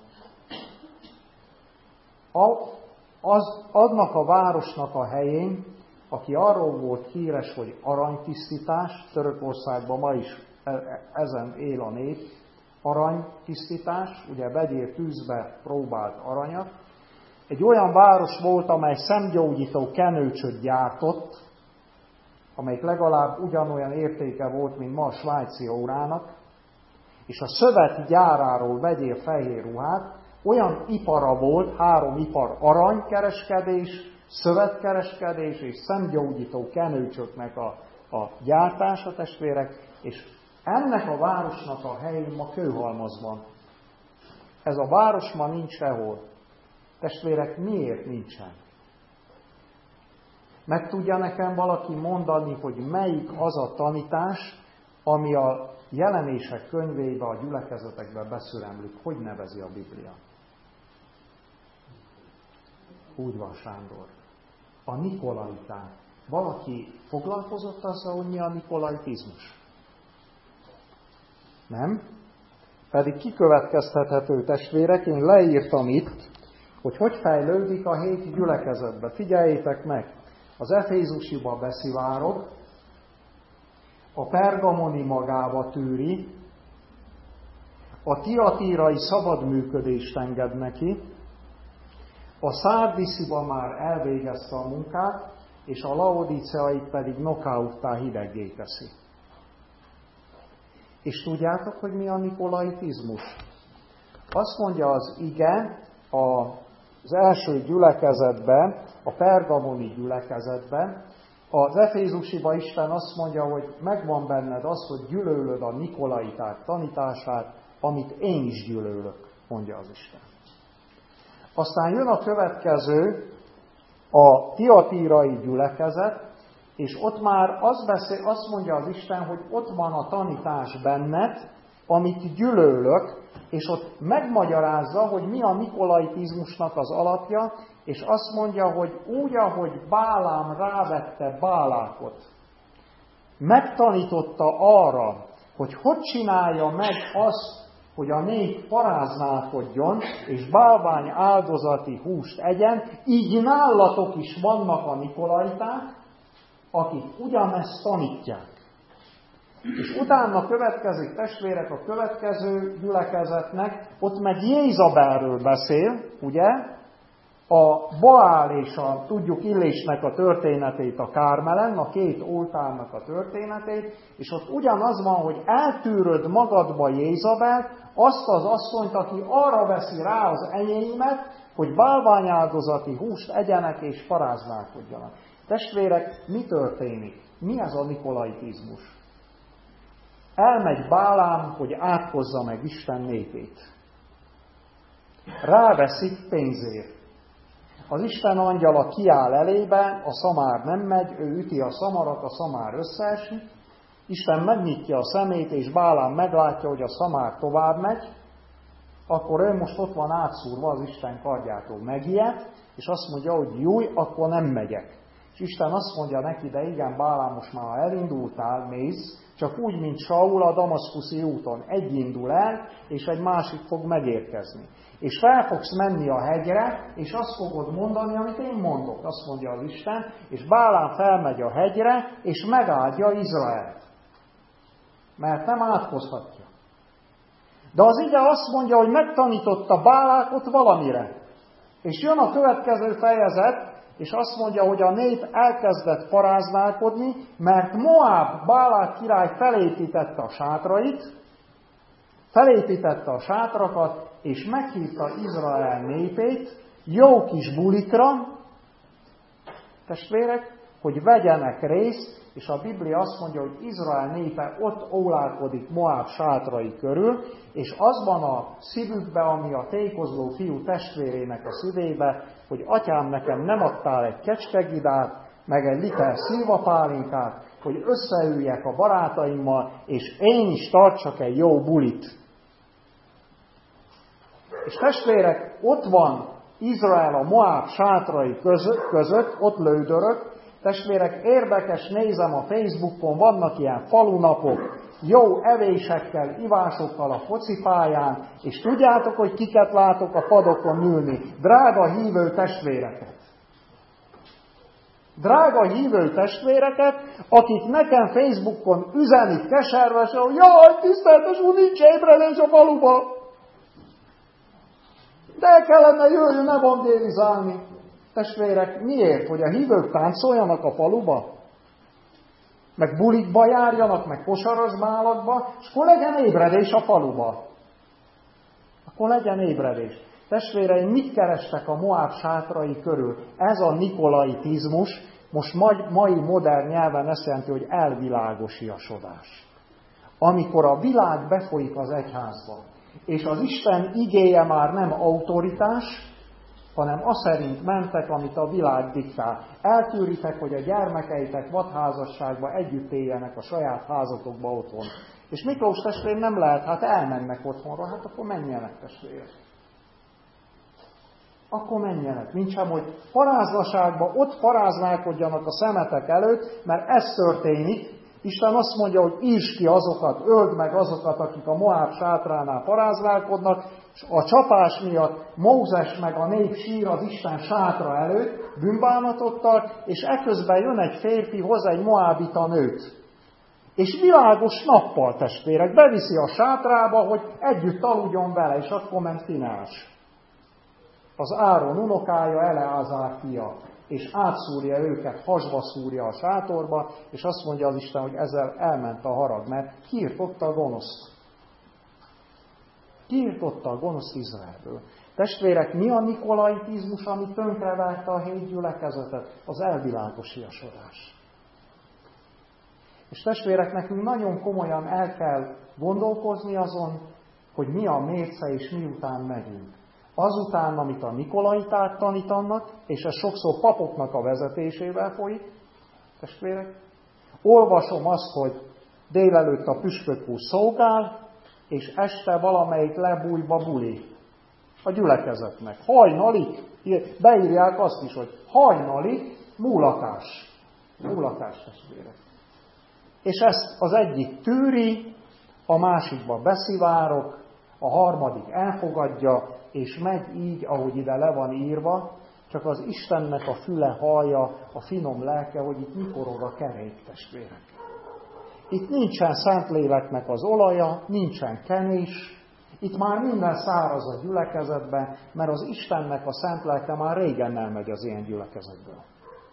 Az, adnak a városnak a helyén, aki arról volt híres, hogy aranytisztítás, Törökországban ma is ezen él a nép, aranytisztítás, ugye vegyél tűzbe próbált aranyat. Egy olyan város volt, amely szemgyógyító kenőcsöt gyártott, amelyik legalább ugyanolyan értéke volt, mint ma a svájci órának, és a szövet gyáráról vegyél fehér ruhát, olyan ipara volt, három ipar, aranykereskedés, szövetkereskedés és szemgyógyító kenőcsöknek a, a gyártása, testvérek, és ennek a városnak a helyén ma kőhalmazban. Ez a város ma nincs sehol. Testvérek, miért nincsen? Meg tudja nekem valaki mondani, hogy melyik az a tanítás, ami a Jelenések könyvébe, a gyülekezetekbe beszüremlik? Hogy nevezi a Biblia? Úgy van, Sándor. A nikolaitán. Valaki foglalkozott azzal, hogy mi a nikolaitizmus? Nem? Pedig kikövetkeztethető, testvérek, én leírtam itt, hogy hogy fejlődik a hét gyülekezetbe. Figyeljétek meg! Az Efézusiba beszivárog, a pergamoni magába tűri, a tiatírai szabadműködést enged neki, a szárdisziba már elvégezte a munkát, és a laodiceait pedig nokauttá hideggé teszi. És tudjátok, hogy mi a nikolaitizmus? Azt mondja az ige az első gyülekezetben, a pergamoni gyülekezetben, az Efézusiba Isten azt mondja, hogy megvan benned az, hogy gyűlölöd a nikolaiták tanítását, amit én is gyűlölök, mondja az Isten. Aztán jön a következő, a tiatírai gyülekezet, és ott már azt, beszél, azt mondja az Isten, hogy ott van a tanítás benned, amit gyűlölök, és ott megmagyarázza, hogy mi a nikolaitizmusnak az alapja, és azt mondja, hogy úgy, ahogy Bálám rávette Bálákot, megtanította arra, hogy hogy csinálja meg azt, hogy a nép paráználkodjon, és bálvány áldozati húst egyen, így nálatok is vannak a nikolaiták, akik ugyanezt tanítják. És utána következik, testvérek, a következő gyülekezetnek, ott meg Jézabelről beszél, ugye? A Baál és a, tudjuk, Illésnek a történetét a Kármelen, a két oltárnak a történetét, és ott ugyanaz van, hogy eltűröd magadba Jézabelt, azt az asszonyt, aki arra veszi rá az enyéimet, hogy bálványáldozati húst egyenek és paráználkodjanak. Testvérek, mi történik? Mi ez a nikolaitizmus? Elmegy Bálám, hogy átkozza meg Isten népét. Ráveszik pénzért. Az Isten angyala kiáll elébe, a szamár nem megy, ő üti a szamarat, a szamár összeesik. Isten megnyitja a szemét, és Bálám meglátja, hogy a szamár tovább megy, akkor ő most ott van átszúrva az Isten kardjától, megijed, és azt mondja, hogy júj, akkor nem megyek. És Isten azt mondja neki, de igen, Bálám, most már elindultál, mész, csak úgy, mint Saul a damaszkuszi úton. Egy indul el, és egy másik fog megérkezni. És fel fogsz menni a hegyre, és azt fogod mondani, amit én mondok, azt mondja az Isten, és Bálám felmegy a hegyre, és megáldja Izraelt. Mert nem átkozhatja. De az ige azt mondja, hogy megtanította Bálákot valamire. És jön a következő fejezet, és azt mondja, hogy a nép elkezdett paráználkodni, mert Moáb, Bálák király felépítette a sátrait, felépítette a sátrakat, és meghívta Izrael népét jó kis bulikra, testvérek, hogy vegyenek részt, és a Biblia azt mondja, hogy Izrael népe ott ólálkodik Moáb sátrai körül, és az van a szívükbe, ami a tékozló fiú testvérének a szívébe, hogy atyám, nekem nem adtál egy kecskegidát, meg egy liter szilvapálinkát, hogy összeüljek a barátaimmal, és én is tartsak egy jó bulit. És testvérek, ott van Izrael a Moáb sátrai között, között ott lődörök. Testvérek, érdekes, nézem a Facebookon, vannak ilyen falunapok, jó evésekkel, ivásokkal a focipályán, és tudjátok, hogy kiket látok a padokon ülni? Drága hívő testvéreket. Drága hívő testvéreket, akik nekem Facebookon üzenik keservesen, hogy jaj, tiszteltes úr, nincs ébredés a faluba. De kellene jöjjön evangélizálni. Testvérek, miért? Hogy a hívők táncoljanak a faluba? Meg bulikba járjanak, meg kosarazbálakba, és akkor legyen ébredés a faluba. Akkor legyen ébredés. Testvéreim, mit kerestek a Moáb sátrai körül? Ez a nikolaitizmus, most mai modern nyelven azt jelenti, hogy elvilágosiasodás. Amikor a világ befolyik az egyházba, és az Isten igéje már nem autoritás, hanem az szerint mentek, amit a világ diktál. Eltűritek, hogy a gyermekeitek vadházasságba együtt éljenek a saját házatokba otthon. És Miklós testvér nem lehet, hát elmennek otthonra, hát akkor menjenek testvérek. Akkor menjenek. Nincs hogy parázlaságba ott paráználkodjanak a szemetek előtt, mert ez történik. Isten azt mondja, hogy írd ki azokat, öld meg azokat, akik a Moáb sátránál parázlálkodnak, és a csapás miatt Mózes meg a nép sír az Isten sátra előtt, bűnbánatot tart, és eközben jön egy férfi, hoz egy moábita nőt. És világos nappal, testvérek, beviszi a sátrába, hogy együtt aludjon vele, és akkor ment Finehás. Az Áron unokája, Eleázár fia, és átszúrja őket, hasba szúrja a sátorba, és azt mondja az Isten, hogy ezzel elment a harag, mert kiirtotta a gonoszt. Kiirtotta a gonoszt Izraelből. Testvérek, mi a nikolaitizmus, ami tönkreverte a hét gyülekezetet? Az elvilágosiasodás. És testvérek, nekünk nagyon komolyan el kell gondolkozni azon, hogy mi a mérce, és miután megyünk. Azután, amit a nikolaiták tanítanak, és ez sokszor papoknak a vezetésével folyik, testvérek, olvasom azt, hogy délelőtt a püspök úr szolgál, és este valamelyik lebújba buli a gyülekezetnek. Hajnalig, beírják azt is, hogy hajnalig múlatás. Múlatás, testvérek. És ezt az egyik tűri, a másikba beszivárok, a harmadik elfogadja, és megy így, ahogy ide le van írva, csak az Istennek a füle hallja, a finom lelke, hogy itt nyikorog a kerék, testvérek. Itt nincsen Szentléleknek az olaja, nincsen kenés, itt már minden száraz a gyülekezetben, mert az Istennek a szent lelke már régen elmegy az ilyen gyülekezetből.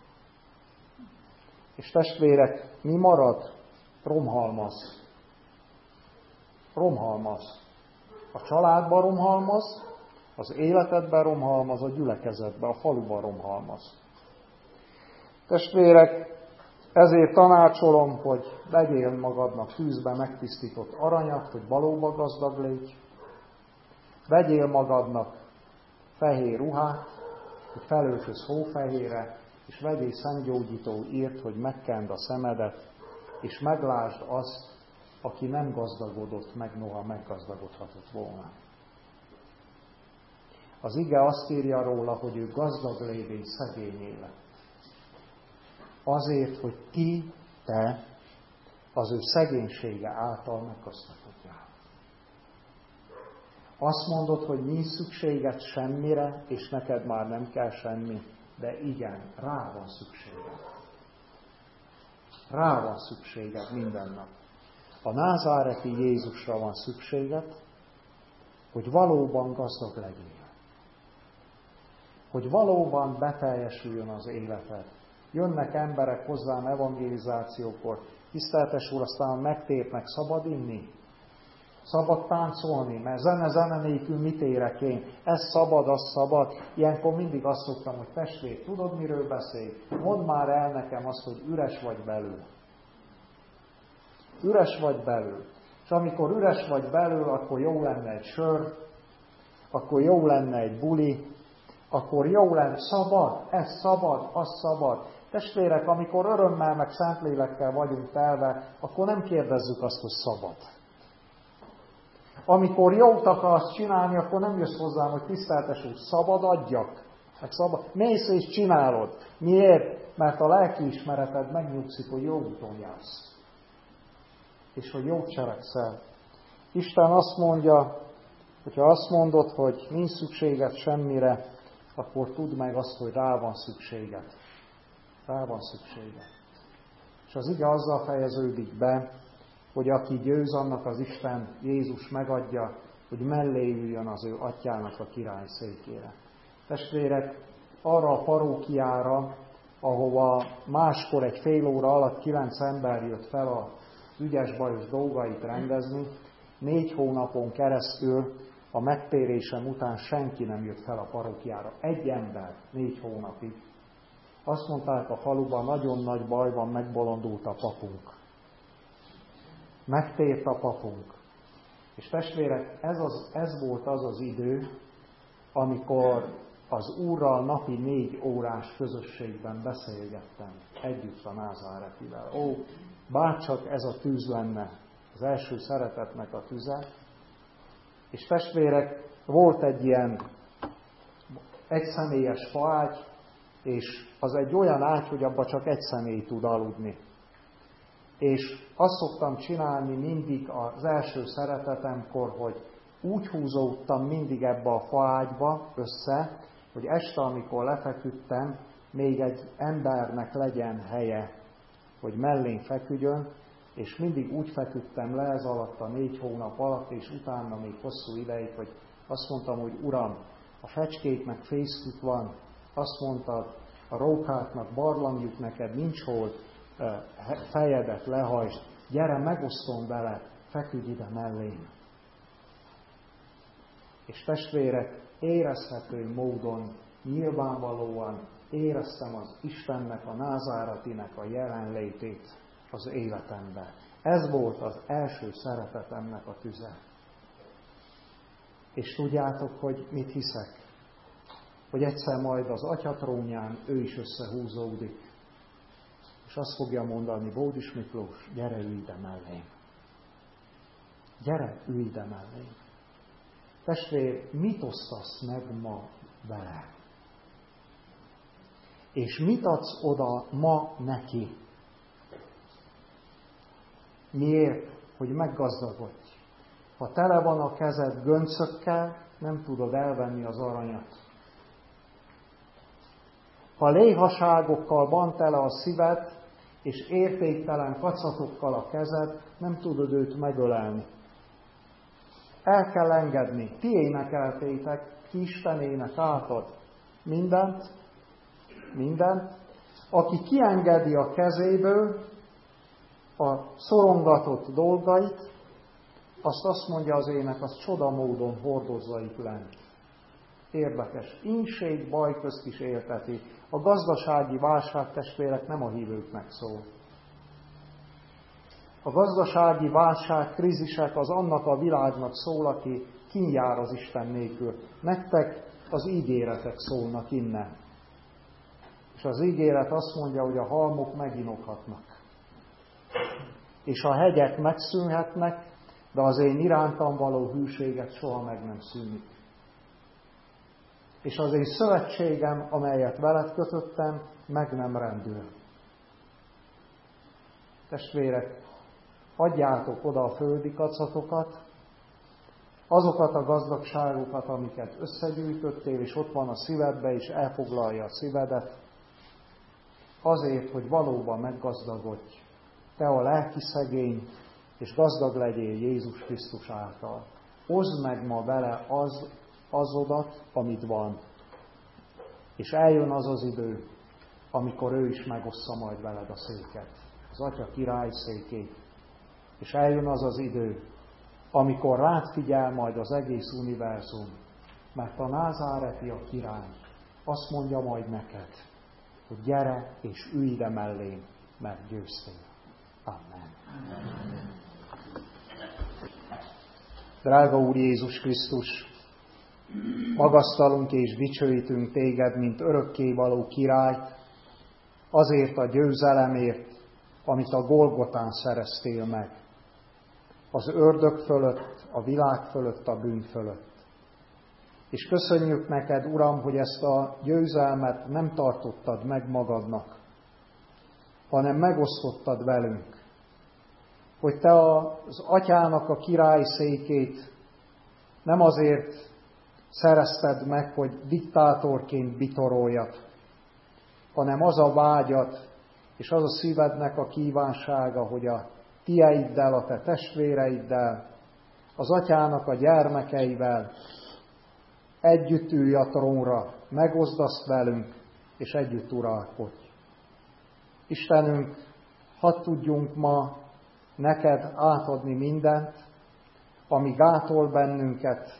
És testvérek, mi marad? Romhalmaz. Romhalmaz. A családban romhalmaz, az életedben romhalmaz, a gyülekezetben, a faluban romhalmaz. Testvérek, ezért tanácsolom, hogy vegyél magadnak tűzbe megtisztított aranyat, hogy valóban gazdag légy. Vegyél magadnak fehér ruhát, hogy felöltöz hófehérre, és vegyél szentgyógyító írt, hogy megkend a szemedet, és meglásd azt, aki nem gazdagodott meg, noha meggazdagodhatott volna. Az ige azt írja róla, hogy ő gazdag lévén szegény élet. Azért, hogy ti, te, az ő szegénysége által meggazdagodjál. Azt mondod, hogy nincs szükséged semmire, és neked már nem kell semmi, de igen, rá van szükséged. Rá van szükséged mindennek. A názáreti Jézusra van szükséged, hogy valóban gazdag legyél. Hogy valóban beteljesüljön az életed. Jönnek emberek hozzám evangelizációkor. Tiszteltes úr, aztán megtérnek, szabad inni? Szabad táncolni? Mert zene-zene nélkül mit érek én? Ez szabad, az szabad. Ilyenkor mindig azt szoktam, hogy testvér, tudod, miről beszél? Mondd már el nekem azt, hogy üres vagy belül. Üres vagy belül. És amikor üres vagy belül, akkor jó lenne egy sör, akkor jó lenne egy buli, akkor jó lenne, szabad, ez szabad, az szabad. Testvérek, amikor örömmel meg Szentlélekkel vagyunk telve, akkor nem kérdezzük azt, hogy szabad. Amikor jót akarsz csinálni, akkor nem jössz hozzám, hogy tiszteltes úr, szabad adjak. Meg szabad. Mész és csinálod. Miért? Mert a lelkiismereted megnyugszik, hogy jó úton jársz. És hogy jót cselekszel. Isten azt mondja, hogyha azt mondod, hogy nincs szükséged semmire, akkor tudd meg azt, hogy rá van szükséged. Rá van szükséged. És az ige azzal fejeződik be, hogy aki győz, annak az Isten Jézus megadja, hogy mellé üljön az ő atyának a király székére. Testvérek, arra a parókiára, ahova máskor egy fél óra alatt kilenc ember jött fel az ügyes-bajos dolgait rendezni, négy hónapon keresztül a megtérésem után senki nem jött fel a parókiára. Egy ember, négy hónapig. Azt mondták a faluban, nagyon nagy bajban, megbolondult a papunk. Megtért a papunk. És testvérek, ez, az, ez volt az az idő, amikor az Úrral napi négy órás közösségben beszélgettem együtt a názáretivel. Ó, bárcsak ez a tűz lenne, az első szeretetnek a tüze. És testvérek, volt egy ilyen egyszemélyes faágy, és az egy olyan ágy, hogy abba csak egy személy tud aludni. És azt szoktam csinálni mindig az első szeretetemkor, hogy úgy húzódtam mindig ebbe a faágyba össze, hogy este, amikor lefeküdtem, még egy embernek legyen helye, hogy mellén feküdjön, és mindig úgy feküdtem le ez alatt a négy hónap alatt, és utána még hosszú ideig, hogy azt mondtam, hogy Uram, a fecskéknek fészkük van, azt mondtad, a rókáknak barlangjuk, neked nincs hol fejedet lehajtsd, gyere, megosztom vele, feküdj ide mellém. És testvérek, érezhető módon, nyilvánvalóan éreztem az Istennek, a názáretinek a jelenlétét az életemben. Ez volt az első szeretetemnek a tüze. És tudjátok, hogy mit hiszek? Hogy egyszer majd az Atya trónján ő is összehúzódik, és azt fogja mondani, Bódis Miklós, gyere, ülj ide mellém. Gyere, ülj ide mellém. Testvér, mit osztasz meg ma vele? És mit adsz oda ma neki? Miért? Hogy meggazdagodj. Ha tele van a kezed göncökkel, nem tudod elvenni az aranyat. Ha léhaságokkal van tele a szíved, és értéktelen kacatokkal a kezed, nem tudod őt megölelni. El kell engedni. Ti énekeltétek, ki Istenének átad mindent, mindent. Aki kiengedi a kezéből a szorongatott dolgait, azt azt mondja az ének, az csoda módon hordozza itt lent. Érdekes. Ínség, baj közt is élteti. A gazdasági válság, testvérek, nem a hívőknek szól. A gazdasági válság, krízisek az annak a világnak szól, aki kínjár az Isten nélkül. Nektek az ígéretek szólnak innen. És az ígéret azt mondja, hogy a halmok meginokhatnak. És a hegyek megszűnhetnek, de az én irántam való hűséget soha meg nem szűnik. És az én szövetségem, amelyet veled kötöttem, meg nem rendül. Testvérek, adjátok oda a földi kacatokat, azokat a gazdagságokat, amiket összegyűjtöttél, és ott van a szívedbe, és elfoglalja a szívedet, azért, hogy valóban meggazdagodj. Te a lelki szegény, és gazdag legyél Jézus Krisztus által. Oszd meg ma vele az, azodat, amit van. És eljön az az idő, amikor ő is megossza majd veled a széket, az Atya király székét. És eljön az az idő, amikor rád figyel majd az egész univerzum, mert a názáreti a király azt mondja majd neked, hogy gyere és ülj ide mellém, mert győztél. Amen. Amen. Drága Úr Jézus Krisztus, magasztalunk és dicsőítünk téged, mint örökkévaló király, azért a győzelemért, amit a Golgotán szereztél meg. Az ördög fölött, a világ fölött, a bűn fölött. És köszönjük neked, Uram, hogy ezt a győzelmet nem tartottad meg magadnak, hanem megosztottad velünk. Hogy te az Atyának a király székét nem azért szerezted meg, hogy diktátorként bitoroljad, hanem az a vágyat, és az a szívednek a kívánsága, hogy a tieiddel, a te testvéreiddel, az Atyának a gyermekeivel együtt ülj a trónra, megoszd azt velünk, és együtt uralkodj. Istenünk, hadd tudjunk ma neked átadni mindent, ami gátol bennünket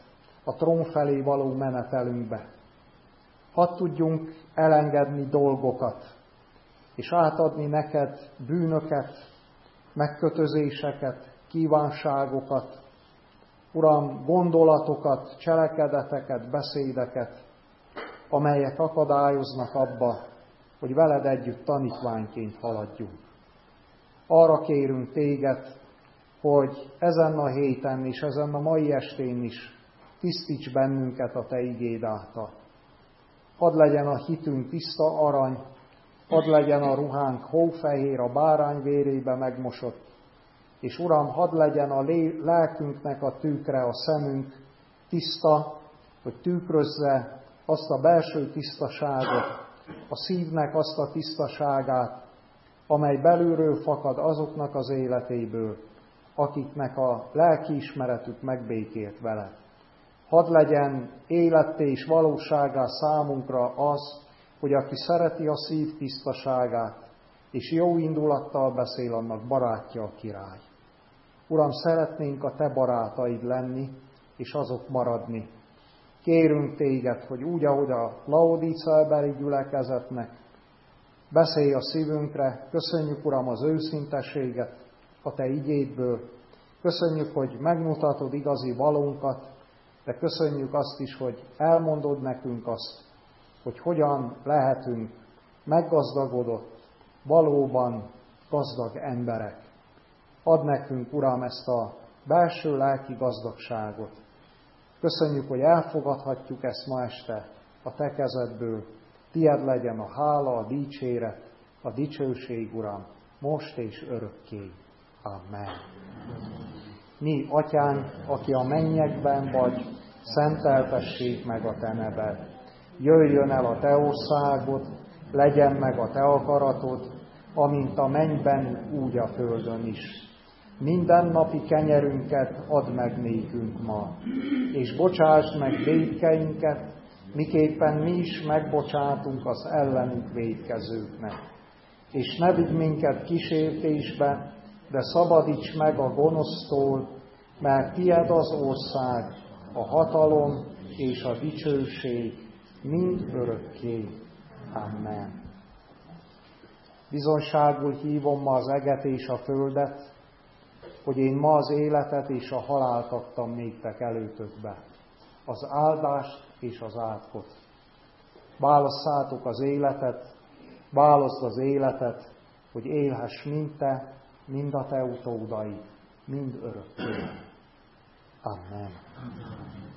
a trón felé való menetelünkbe. Hadd tudjunk elengedni dolgokat, és átadni neked bűnöket, megkötözéseket, kívánságokat, Uram, gondolatokat, cselekedeteket, beszédeket, amelyek akadályoznak abba, hogy veled együtt tanítványként haladjunk. Arra kérünk téged, hogy ezen a héten és ezen a mai estén is tisztíts bennünket a te igéd által. Hadd legyen a hitünk tiszta arany, hadd legyen a ruhánk hófehér, a bárány vérébe megmosott, és Uram, hadd legyen a lelkünknek a tükre, a szemünk tiszta, hogy tükrözze azt a belső tisztaságot, a szívnek azt a tisztaságát, amely belülről fakad azoknak az életéből, akiknek a lelkiismeretük megbékélt vele. Hadd legyen életté és valóságá számunkra az, hogy aki szereti a szív tisztaságát, és jó indulattal beszél, annak barátja a király. Uram, szeretnénk a te barátaid lenni, és azok maradni. Kérünk téged, hogy úgy, ahogy a laodíceabeli gyülekezetnek, beszélj a szívünkre, köszönjük, Uram, az őszinteséget a te igédből, köszönjük, hogy megmutatod igazi valónkat, de köszönjük azt is, hogy elmondod nekünk azt, hogy hogyan lehetünk meggazdagodott, valóban gazdag emberek. Add nekünk, Uram, ezt a belső lelki gazdagságot. Köszönjük, hogy elfogadhatjuk ezt ma este a te kezedből. Tied legyen a hála, a dicséret, a dicsőség, Uram, most és örökké. Amen. Mi, Atyánk, aki a mennyekben vagy, szenteltessék meg a te neved. Jöjjön el a te országod, legyen meg a te akaratod, amint a mennyben, úgy a földön is. Mindennapi kenyerünket add meg nékünk ma, és bocsásd meg vétkeinket, miképpen mi is megbocsátunk az ellenünk vétkezőknek. És ne vigy minket kísértésbe, de szabadíts meg a gonosztól, mert tied az ország, a hatalom és a dicsőség mind örökké. Amen. Bizonságul hívom ma az eget és a földet, hogy én ma az életet és a halált adtam néktek előtökbe, az áldást és az átkot. Válasszátok az életet, válaszd az életet, hogy élhess mind te, mind a te utódai, mind örökké. Amen.